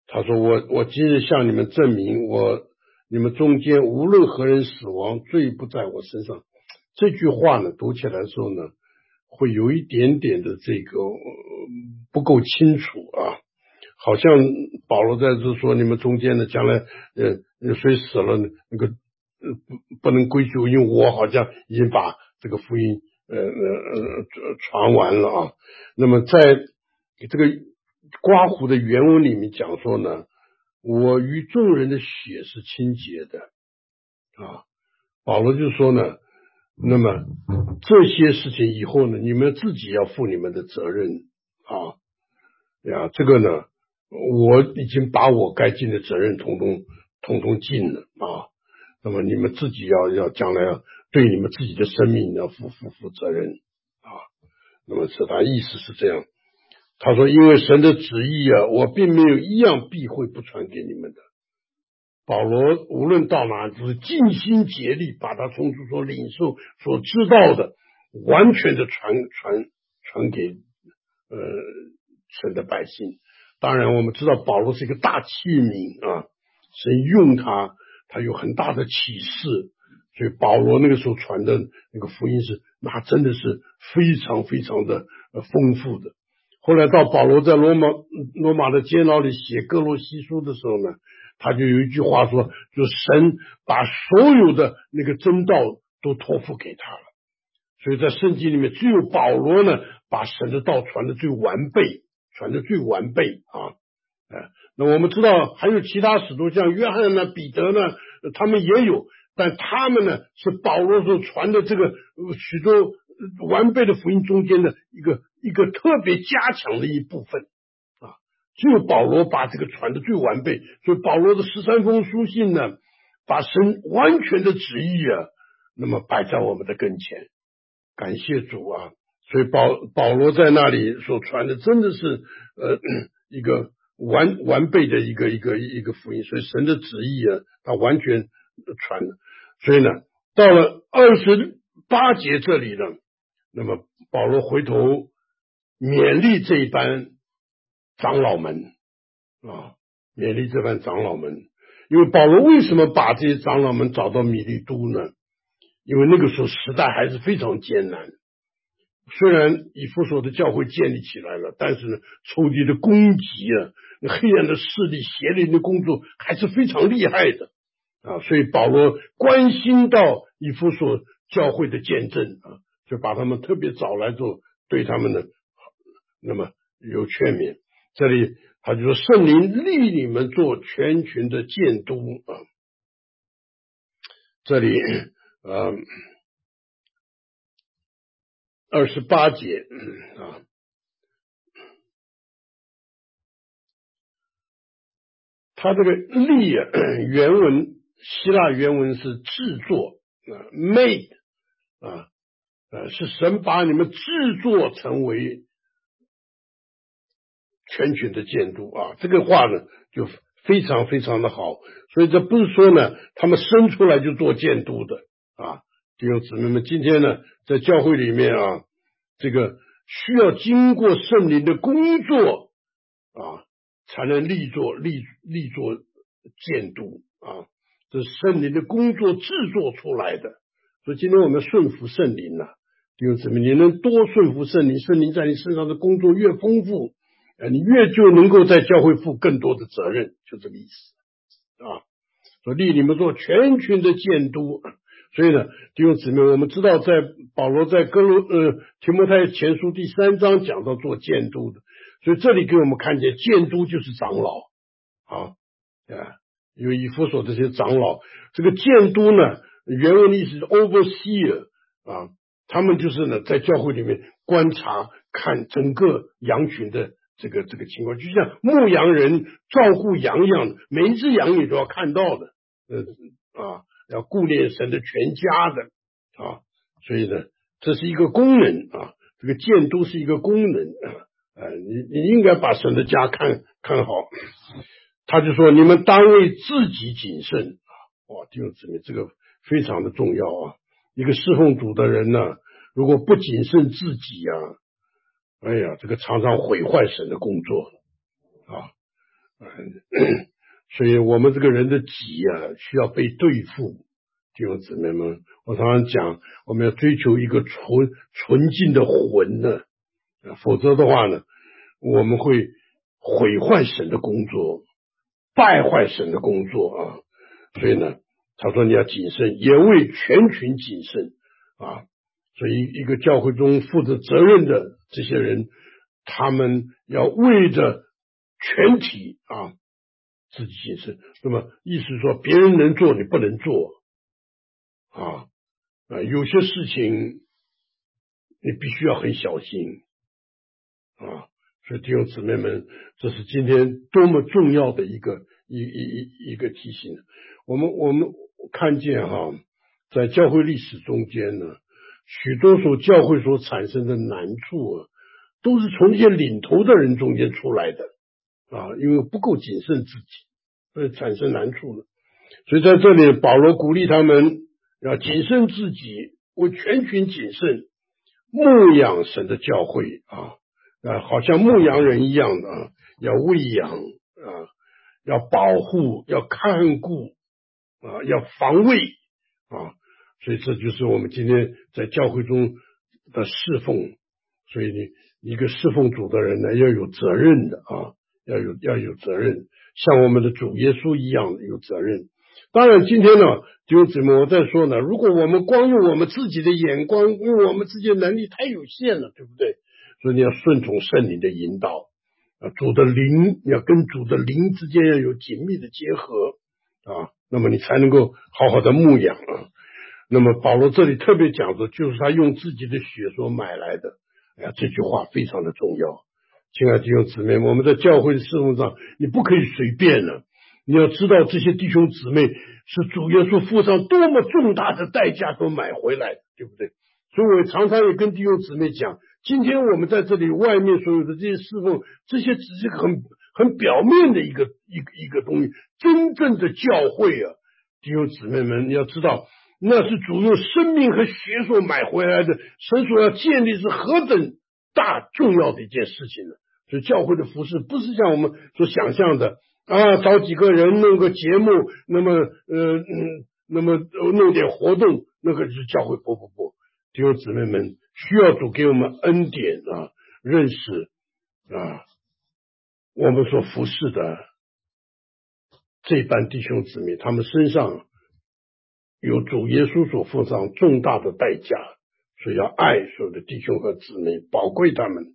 他说我今日向你们证明，你们中间无论何人死亡，罪不在我身上。这句话呢，读起来的时候呢，会有一点点的这个不够清楚啊，好像保罗在这说，你们中间呢，将来谁死了那个不能归咎，因为我好像已经把这个福音传完了啊。那么在这个刮胡的原文里面讲说呢，我与众人的血是清洁的啊。保罗就说呢，那么这些事情以后呢，你们自己要负你们的责任啊。这个呢，我已经把我该尽的责任统统尽了啊。那么你们自己要将来要对你们自己的生命要负责任啊。那么是他意思是这样。他说因为神的旨意啊，我并没有一样避讳不传给你们的。保罗无论到哪，就是尽心竭力把他从主所领受所知道的完全的传给神的百姓。当然我们知道保罗是一个大器皿啊，神用他有很大的启示，所以保罗那个时候传的那个福音那真的是非常非常的丰富的。后来到保罗在罗马的监牢里写哥罗西书的时候呢，他就有一句话说，就神把所有的那个真道都托付给他了。所以在圣经里面只有保罗呢把神的道传得最完备啊。那我们知道还有其他使徒像约翰呢、彼得呢，他们也有，但他们呢是保罗所传的这个许多完备的福音中间的一个特别加强的一部分啊。只有保罗把这个传的最完备，所以保罗的13封书信呢，把神完全的旨意啊，那么摆在我们的跟前。感谢主啊！所以保罗在那里所传的真的是一个完备的一个福音，所以神的旨意啊，他完全传了。所以呢，到了28节这里呢，那么保罗回头勉励这一班长老们啊，勉励这班长老们。因为保罗为什么把这些长老们找到米利都呢？因为那个时候时代还是非常艰难，虽然以弗所的教会建立起来了，但是呢，仇敌的攻击啊，黑暗的势力、邪灵的工作还是非常厉害的啊。所以保罗关心到以弗所教会的见证啊，就把他们特别找来做，对他们的那么有劝勉。这里他就说圣灵立你们做全群的监督啊。这里28节啊，他这个立原文希腊原文是制作made 是神把你们制作成为全群的监督啊。这个话呢就非常非常的好，所以这不是说呢他们生出来就做监督的啊。弟兄姊妹们，今天呢在教会里面啊，这个需要经过圣灵的工作啊，才能立作监督啊，这是圣灵的工作制作出来的。所以今天我们顺服圣灵啊，弟兄姊妹，你能多顺服圣灵，圣灵在你身上的工作越丰富，你越就能够在教会负更多的责任，就这个意思啊。所以立你们做全群的监督。所以呢，弟兄姊妹，我们知道在保罗在提摩太前书第3章讲到做监督的，所以这里给我们看见监督就是长老啊，因为以弗所这些长老，这个监督呢原文的意思是 overseer 啊，他们就是呢在教会里面观察看整个羊群的这个情况，就像牧羊人照顾羊一样，每一只羊你都要看到的要顾念神的全家的啊。所以呢这是一个功能啊，这个监督是一个功能你应该把神的家看好。他就说你们当为自己谨慎弟兄姊妹，这个非常的重要啊。一个侍奉主的人呢，如果不谨慎自己这个常常毁坏神的工作啊。 所以我们这个人的己需要被对付。弟兄姊妹们，我常常讲，我们要追求一个纯净的魂呢，否则的话呢，我们会毁坏神的工作，败坏神的工作啊。所以呢，他说你要谨慎，也为全群谨慎啊。所以一个教会中负责责任的这些人，他们要为着全体自己谨慎。那么意思是说，别人能做你不能做有些事情你必须要很小心所以弟兄姊妹们，这是今天多么重要的一个提醒。我们看见在教会历史中间呢，许多所教会所产生的难处都是从一些领头的人中间出来的因为不够谨慎自己，所以产生难处了。所以在这里保罗鼓励他们要谨慎自己，为全群谨慎，牧养神的教会好像牧羊人一样的要喂养要保护，要看顾要防卫所以这就是我们今天在教会中的侍奉。所以一个侍奉主的人呢，要有责任的要有责任，像我们的主耶稣一样有责任。当然今天呢，弟兄姊妹，我在说呢，如果我们光用我们自己的眼光，用我们自己的能力太有限了，对不对？所以你要顺从圣灵的引导主的灵，你要跟主的灵之间要有紧密的结合那么你才能够好好的牧养那么保罗这里特别讲的就是他用自己的血所买来的这句话非常的重要。亲爱的弟兄姊妹，我们在教会的事奉上你不可以随便了，你要知道这些弟兄姊妹是主耶稣付上多么重大的代价都买回来的，对不对？所以我常常也跟弟兄姊妹讲，今天我们在这里外面所有的这些侍奉，这些只是很表面的一个东西，真正的教会弟兄姊妹们，你要知道那是主用生命和血所买回来的，神所要建立是何等大重要的一件事情呢？所以教会的服事不是像我们所想象的找几个人弄个节目，那么弄点活动，那个就是教会。不，弟兄姊妹们，需要主给我们恩典认识我们所服侍的这班弟兄姊妹，他们身上有主耶稣所付上重大的代价，所以要爱所有的弟兄和姊妹，宝贵他们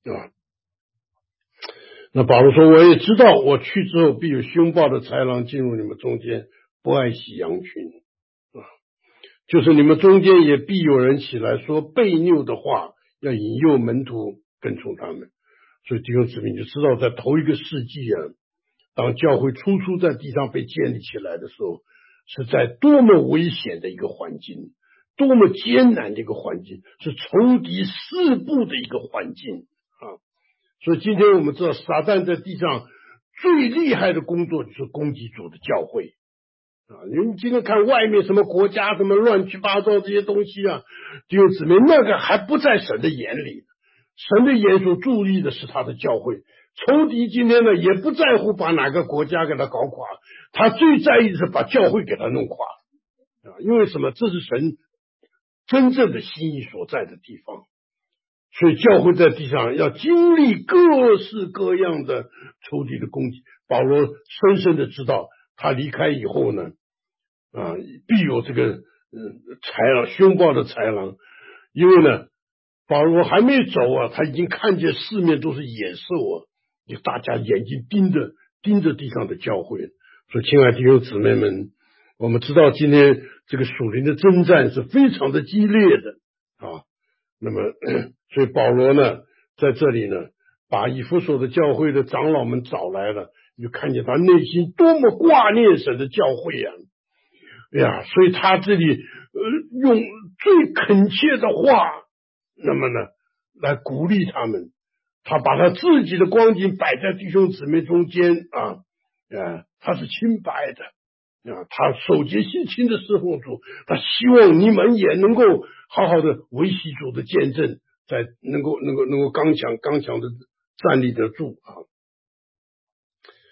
那保罗说，我也知道我去之后必有凶暴的豺狼进入你们中间，不爱惜羊群就是你们中间也必有人起来说悖谬的话，要引诱门徒跟从他们。所以弟兄姊妹就知道，在头一个世纪当教会初在地上被建立起来的时候，是在多么危险的一个环境，多么艰难的一个环境，是仇敌四布的一个环境所以今天我们知道，撒旦在地上最厉害的工作就是攻击主的教会你们今天看外面什么国家什么乱七八糟这些东西弟兄姊妹，那个还不在神的眼里，神的眼所注意的是他的教会。仇敌今天呢，也不在乎把哪个国家给他搞垮，他最在意的是把教会给他弄垮因为什么？这是神真正的心意所在的地方。所以教会在地上要经历各式各样的仇敌的攻击。保罗深深的知道，他离开以后呢必有这个豺狼，凶暴的豺狼。因为呢保罗还没走他已经看见四面都是野兽大家眼睛盯着地上的教会。所以亲爱的弟兄姊妹们，我们知道今天这个属灵的征战是非常的激烈的那么所以保罗呢在这里呢把以弗所的教会的长老们找来了，你就看见他内心多么挂念神的教会所以他这里用最恳切的话，那么呢来鼓励他们。他把他自己的光景摆在弟兄姊妹中间他是清白的他守节心清的侍奉主，他希望你们也能够好好的维系主的见证，在能够刚强的站立得住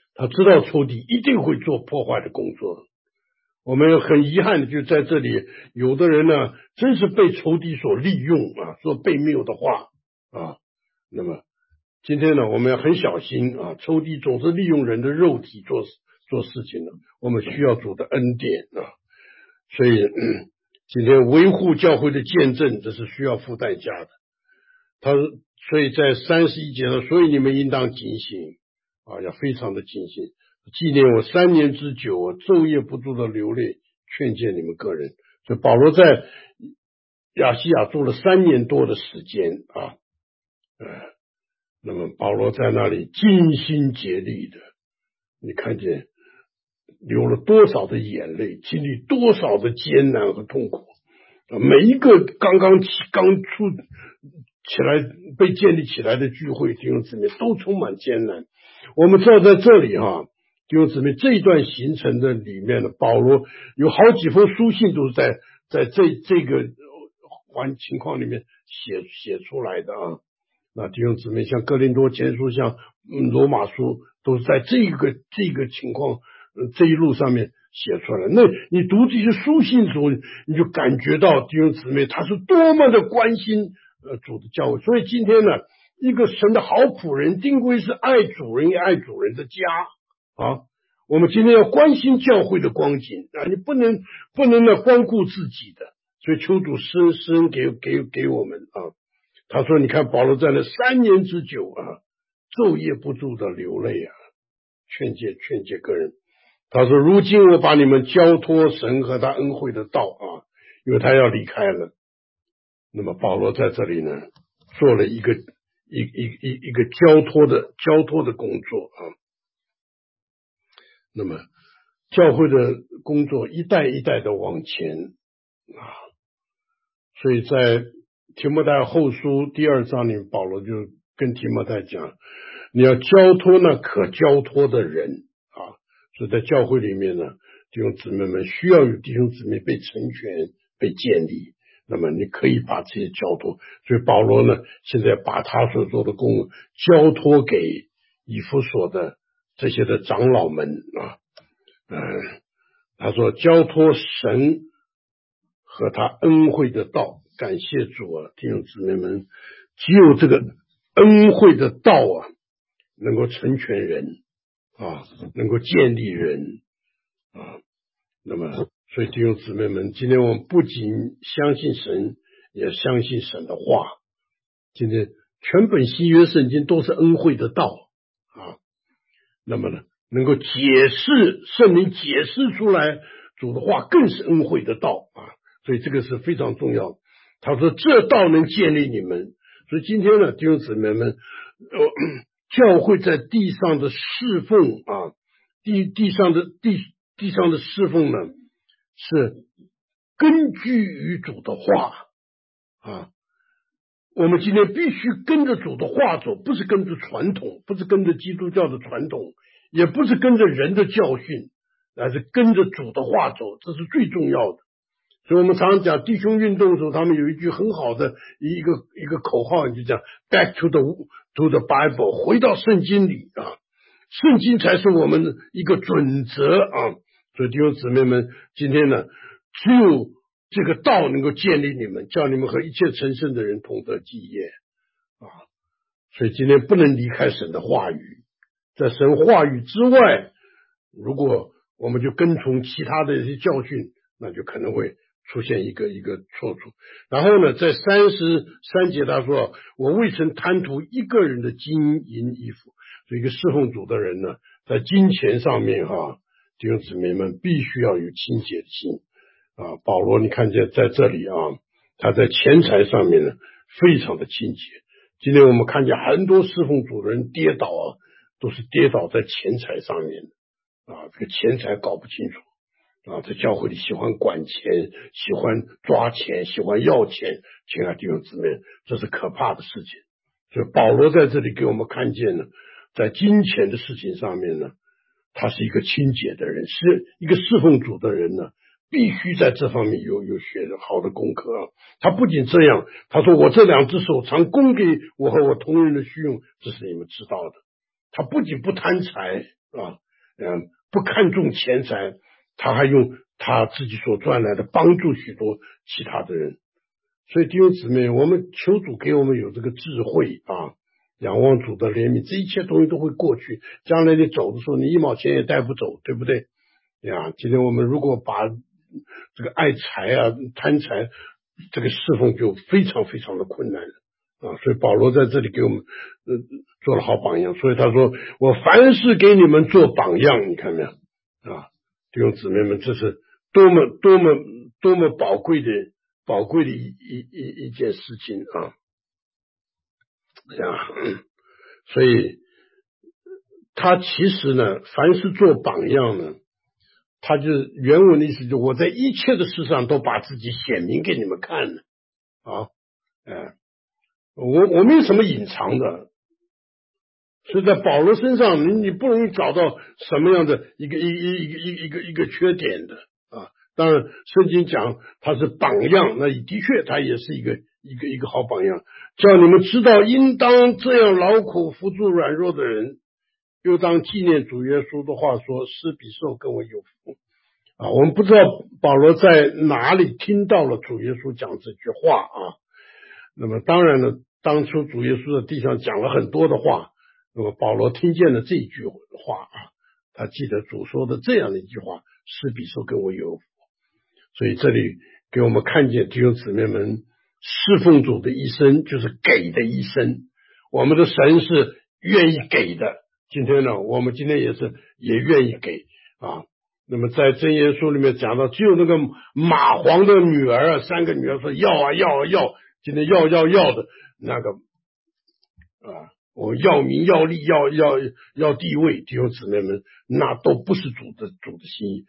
他知道仇敌一定会做破坏的工作。我们很遗憾的就在这里，有的人呢，真是被仇敌所利用啊，说被谬的话啊。那么今天呢，我们要很小心啊，仇敌总是利用人的肉体做事情的，我们需要主的恩典啊。所以今天维护教会的见证，这是需要付代价的。所以在31节上，所以你们应当警醒啊，要非常的警醒，纪念我3年之久，我昼夜不住的流泪，劝诫你们个人。所以保罗在亚细亚做了3年多的时间啊，那么保罗在那里尽心竭力的，你看见流了多少的眼泪，经历多少的艰难和痛苦。每一个刚出起来被建立起来的聚会，弟兄姊妹都充满艰难。我们知道在这里弟兄姊妹这一段行程的里面呢，保罗有好几封书信都是在这个情况里面写出来的啊。那弟兄姊妹像哥林多前书，像罗马书，都是在这个情况这一路上面写出来。那你读这些书信的时候，你就感觉到弟兄姊妹他是多么的关心主的教会。所以今天呢，一个神的好仆人定规是爱主人也爱主人的家啊。我们今天要关心教会的光景啊，你不能呢光顾自己的。所以求主施恩给我们啊。他说你看保罗在那3年之久啊，昼夜不住的流泪啊，劝诫个人。他说如今我把你们交托神和他恩惠的道啊，因为他要离开了。那么保罗在这里呢，做了一个交托的工作啊。那么教会的工作一代一代的往前啊，所以在提摩太后书第2章里，保罗就跟提摩太讲，你要交托呢可交托的人啊。所以在教会里面呢，弟兄姊妹们需要有弟兄姊妹被成全被建立，那么你可以把这些交托。所以保罗呢现在把他所做的工作交托给以弗所的这些的长老们啊。他说交托神和他恩惠的道。感谢主啊，弟兄姊妹们，只有这个恩惠的道啊，能够成全人啊，能够建立人啊。那么所以弟兄姊妹们，今天我们不仅相信神，也相信神的话。今天全本新约圣经都是恩惠的道啊。那么呢，能够圣灵解释出来主的话，更是恩惠的道啊。所以这个是非常重要的。他说这道能建立你们。所以今天呢，弟兄姊妹们，教会在地上的侍奉啊，地上的侍奉呢，是根据于主的话啊。我们今天必须跟着主的话走，不是跟着传统，不是跟着基督教的传统，也不是跟着人的教训，而是跟着主的话走，这是最重要的。所以我们常常讲弟兄运动的时候，他们有一句很好的一个口号，就讲 back to the Bible， 回到圣经里啊，圣经才是我们一个准则啊。所以弟兄姊妹们，今天呢，只有这个道能够建立你们，叫你们和一切成圣的人同得基业啊。所以今天不能离开神的话语，在神话语之外，如果我们就跟从其他的一些教训，那就可能会出现一个错处。然后呢，在33节他说，我未曾贪图一个人的金银衣服。所以一个侍奉主的人呢，在金钱上面弟兄姊妹们必须要有清洁的心啊。保罗你看见在这里他在钱财上面呢非常的清洁。今天我们看见很多侍奉主的人跌倒都是跌倒在钱财上面这个钱财搞不清楚在教会里喜欢管钱，喜欢抓钱，喜欢要钱，亲爱的弟兄姊妹，这是可怕的事情。所以保罗在这里给我们看见了，在金钱的事情上面呢，他是一个清洁的人，是一个侍奉主的人呢，必须在这方面有学好的功课他不仅这样，他说我这2只手常供给我和我同人的需用，这是你们知道的。他不仅不贪财啊，不看重钱财，他还用他自己所赚来的帮助许多其他的人。所以弟兄姊妹，我们求主给我们有这个智慧啊，仰望主的怜悯，这一切东西都会过去，将来你走的时候，你一毛钱也带不走，对不对呀？今天我们如果把这个爱财啊、贪财，这个侍奉就非常非常的困难啊。所以保罗在这里给我们做了好榜样，所以他说我凡事给你们做榜样，你看没有啊？弟兄姊妹们，这是多么宝贵的一件事情啊！所以他其实呢，凡是做榜样呢，他就原文的意思就我在一切的事上都把自己显明给你们看了啊，我没有什么隐藏的，所以在保罗身上你不容易找到什么样的一个缺点的啊。当然圣经讲他是榜样，那的确他也是一个好榜样，叫你们知道应当这样劳苦扶助软弱的人，又当纪念主耶稣的话说，施比受跟我有福啊。我们不知道保罗在哪里听到了主耶稣讲这句话啊。那么当然呢，当初主耶稣在地上讲了很多的话，那么保罗听见了这一句话啊，他记得主说的这样的一句话，施比受跟我有福。所以这里给我们看见弟兄姊妹们侍奉主的一生就是给的一生，我们的神是愿意给的。今天呢，我们今天也愿意给啊。那么在箴言书里面讲到，只有那个蚂蟥的女儿3个女儿说要啊要啊要，今天要的那个我要名要利要地位，弟兄姊妹们，那都不是主的心意。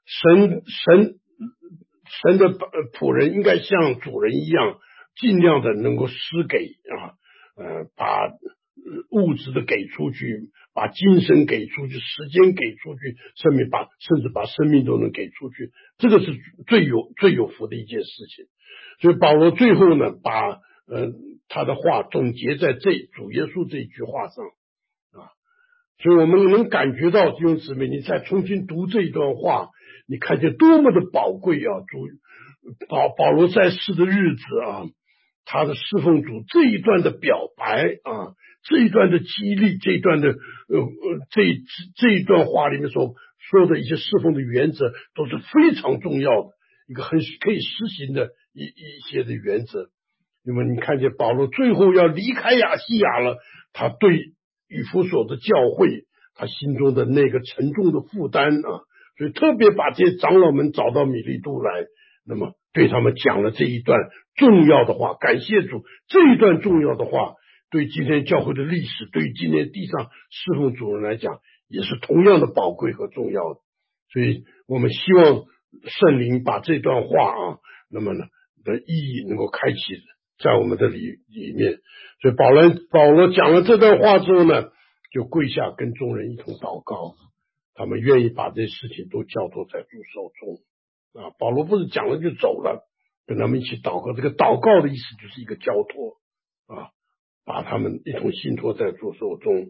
神的仆人应该像主人一样，尽量的能够施给把物质的给出去，把精神给出去，时间给出去，甚至把生命都能给出去，这个是最有福的一件事情。所以保罗最后呢，把他的话总结在主耶稣这一句话上啊。所以我们能感觉到弟兄姊妹，你再重新读这一段话，你看见多么的宝贵啊！保罗在世的日子啊，他的侍奉主这一段的表白啊，这一段的激励，这一段的这一段话里面所说的一些侍奉的原则，都是非常重要的一个很可以实行的一些的原则。那么你看见保罗最后要离开亚细亚了，他对以弗所的教会，他心中的那个沉重的负担啊，所以特别把这些长老们找到米利都来，那么对他们讲了这一段重要的话。感谢主，这一段重要的话对今天教会的历史，对今天地上侍奉主人来讲也是同样的宝贵和重要的。所以我们希望圣灵把这段话啊，那么呢的意义能够开启在我们的里面。所以保罗讲了这段话之后呢，就跪下跟众人一同祷告，他们愿意把这些事情都交托在主手中啊。保罗不是讲了就走了，跟他们一起祷告，这个祷告的意思就是一个交托啊，把他们一同信托在主手中。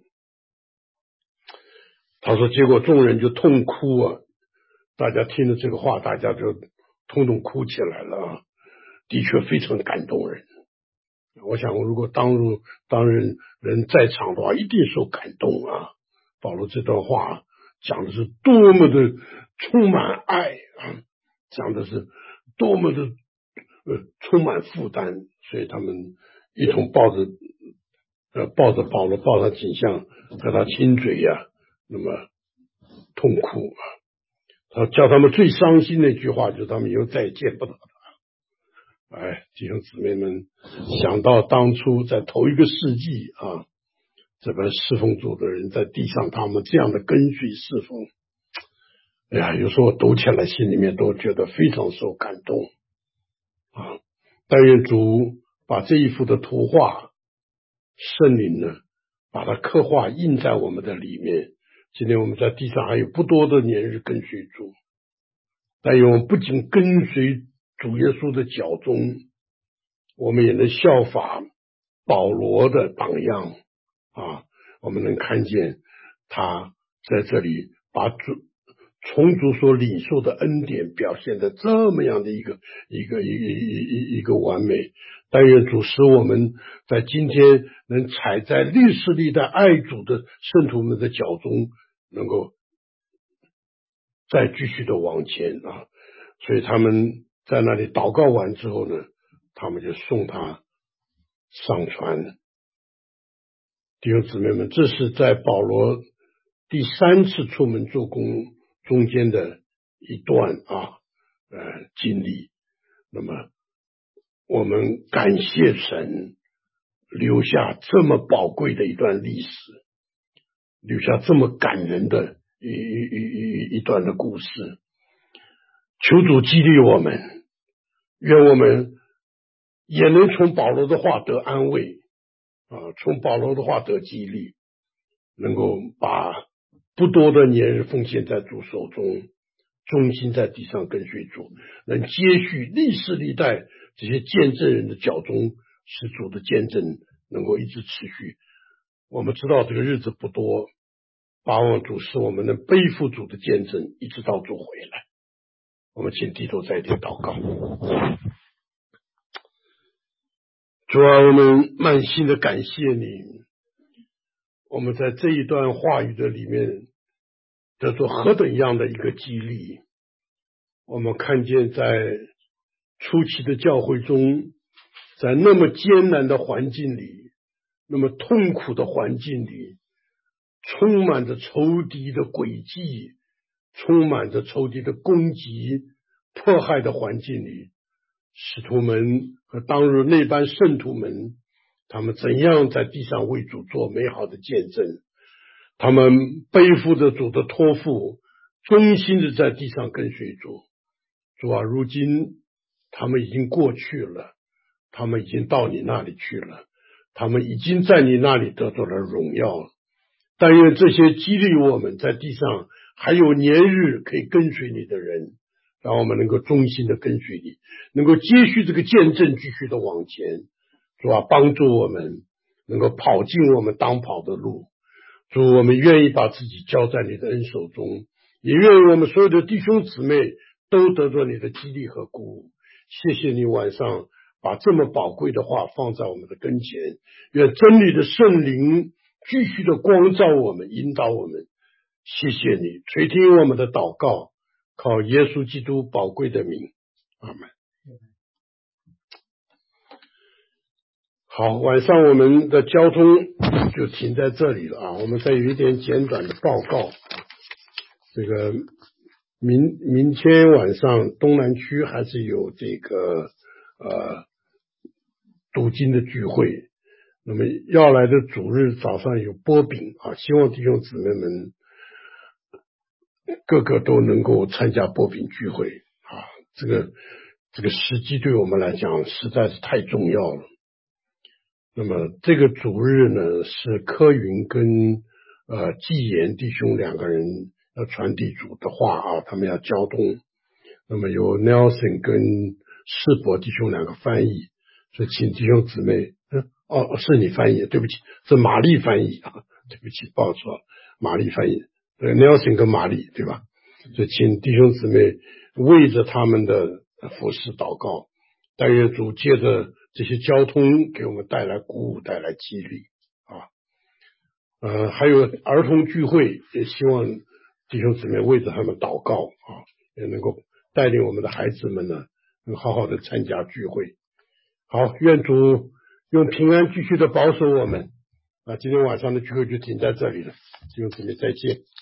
他说结果众人就痛哭啊，大家听了这个话，大家就统哭起来了啊，的确非常感动人。我想如果当人在场的话，一定受感动啊。保罗这段话讲的是多么的充满爱啊，讲的是多么的充满负担，所以他们一同抱着保罗，抱他颈项，和他亲嘴呀，那么痛哭啊。他叫他们最伤心的一句话就是他们以后再也见不到他。弟兄姊妹们，想到当初在头一个世纪啊，这边侍奉主的人在地上，他们这样的跟随侍奉，有时候读起来心里面都觉得非常受感动啊。但愿主把这一幅的图画，圣灵呢，把它刻画印在我们的里面。今天我们在地上还有不多的年日跟随主，但愿我们不仅跟随主耶稣的脚踪，我们也能效法保罗的榜样啊，我们能看见他在这里把从主所领受的恩典表现的这么样的一个完美。但愿主使我们在今天能踩在历世历代爱主的圣徒们的脚中，能够再继续的往前啊。所以他们在那里祷告完之后呢，他们就送他上船。弟兄姊妹们，这是在保罗第3次出门做工中间的一段经历。那么我们感谢神留下这么宝贵的一段历史，留下这么感人的一段的故事。求主激励我们，愿我们也能从保罗的话得安慰从保罗的话得激励，能够把不多的年日奉献在主手中，忠心在地上跟随主，能接续历世历代这些见证人的脚中，使主的见证能够一直持续。我们知道这个日子不多，巴望主使我们能背负主的见证，一直到主回来。我们请低头再一点祷告。主啊，我们满心的感谢你，我们在这一段话语的里面得到何等样的一个激励。我们看见在初期的教会中，在那么艰难的环境里，那么痛苦的环境里，充满着仇敌的诡计，充满着仇敌的攻击迫害的环境里，使徒们和当日那班圣徒们，他们怎样在地上为主做美好的见证，他们背负着主的托付，忠心的在地上跟随主。主啊，如今他们已经过去了，他们已经到你那里去了，他们已经在你那里得到了荣耀了。但愿这些激励我们在地上还有年日可以跟随你的人，让我们能够忠心的跟随你，能够接续这个见证，继续的往前。主啊，帮助我们能够跑进我们当跑的路。主，我们愿意把自己交在你的恩手中，也愿意我们所有的弟兄姊妹都得到你的激励和鼓舞。谢谢你晚上把这么宝贵的话放在我们的跟前，愿真理的圣灵继续的光照我们，引导我们。谢谢你垂听我们的祷告，靠耶稣基督宝贵的名，阿们。好，晚上我们的交通就停在这里了我们再有一点简短的报告。这个明天晚上东南区还是有这个读经的聚会，那么要来的主日早上有波饼希望弟兄姊妹们个个都能够参加波饼聚会这个时机对我们来讲实在是太重要了。那么这个主日呢，是柯云跟季言弟兄两个人要传递主的话他们要交通。那么由 Nelson 跟世博弟兄两个翻译，所以请弟兄姊妹是你翻译，对不起，是玛丽翻译对不起，报错了，玛丽翻译，Nelson 跟玛丽对吧？所以请弟兄姊妹为着他们的服事祷告，但愿主借着这些交通给我们带来鼓舞，带来激励还有儿童聚会，也希望弟兄姊妹为着他们祷告也能够带领我们的孩子们呢，能好好的参加聚会。好，愿主用平安继续的保守我们今天晚上的聚会就停在这里了，弟兄姊妹再见。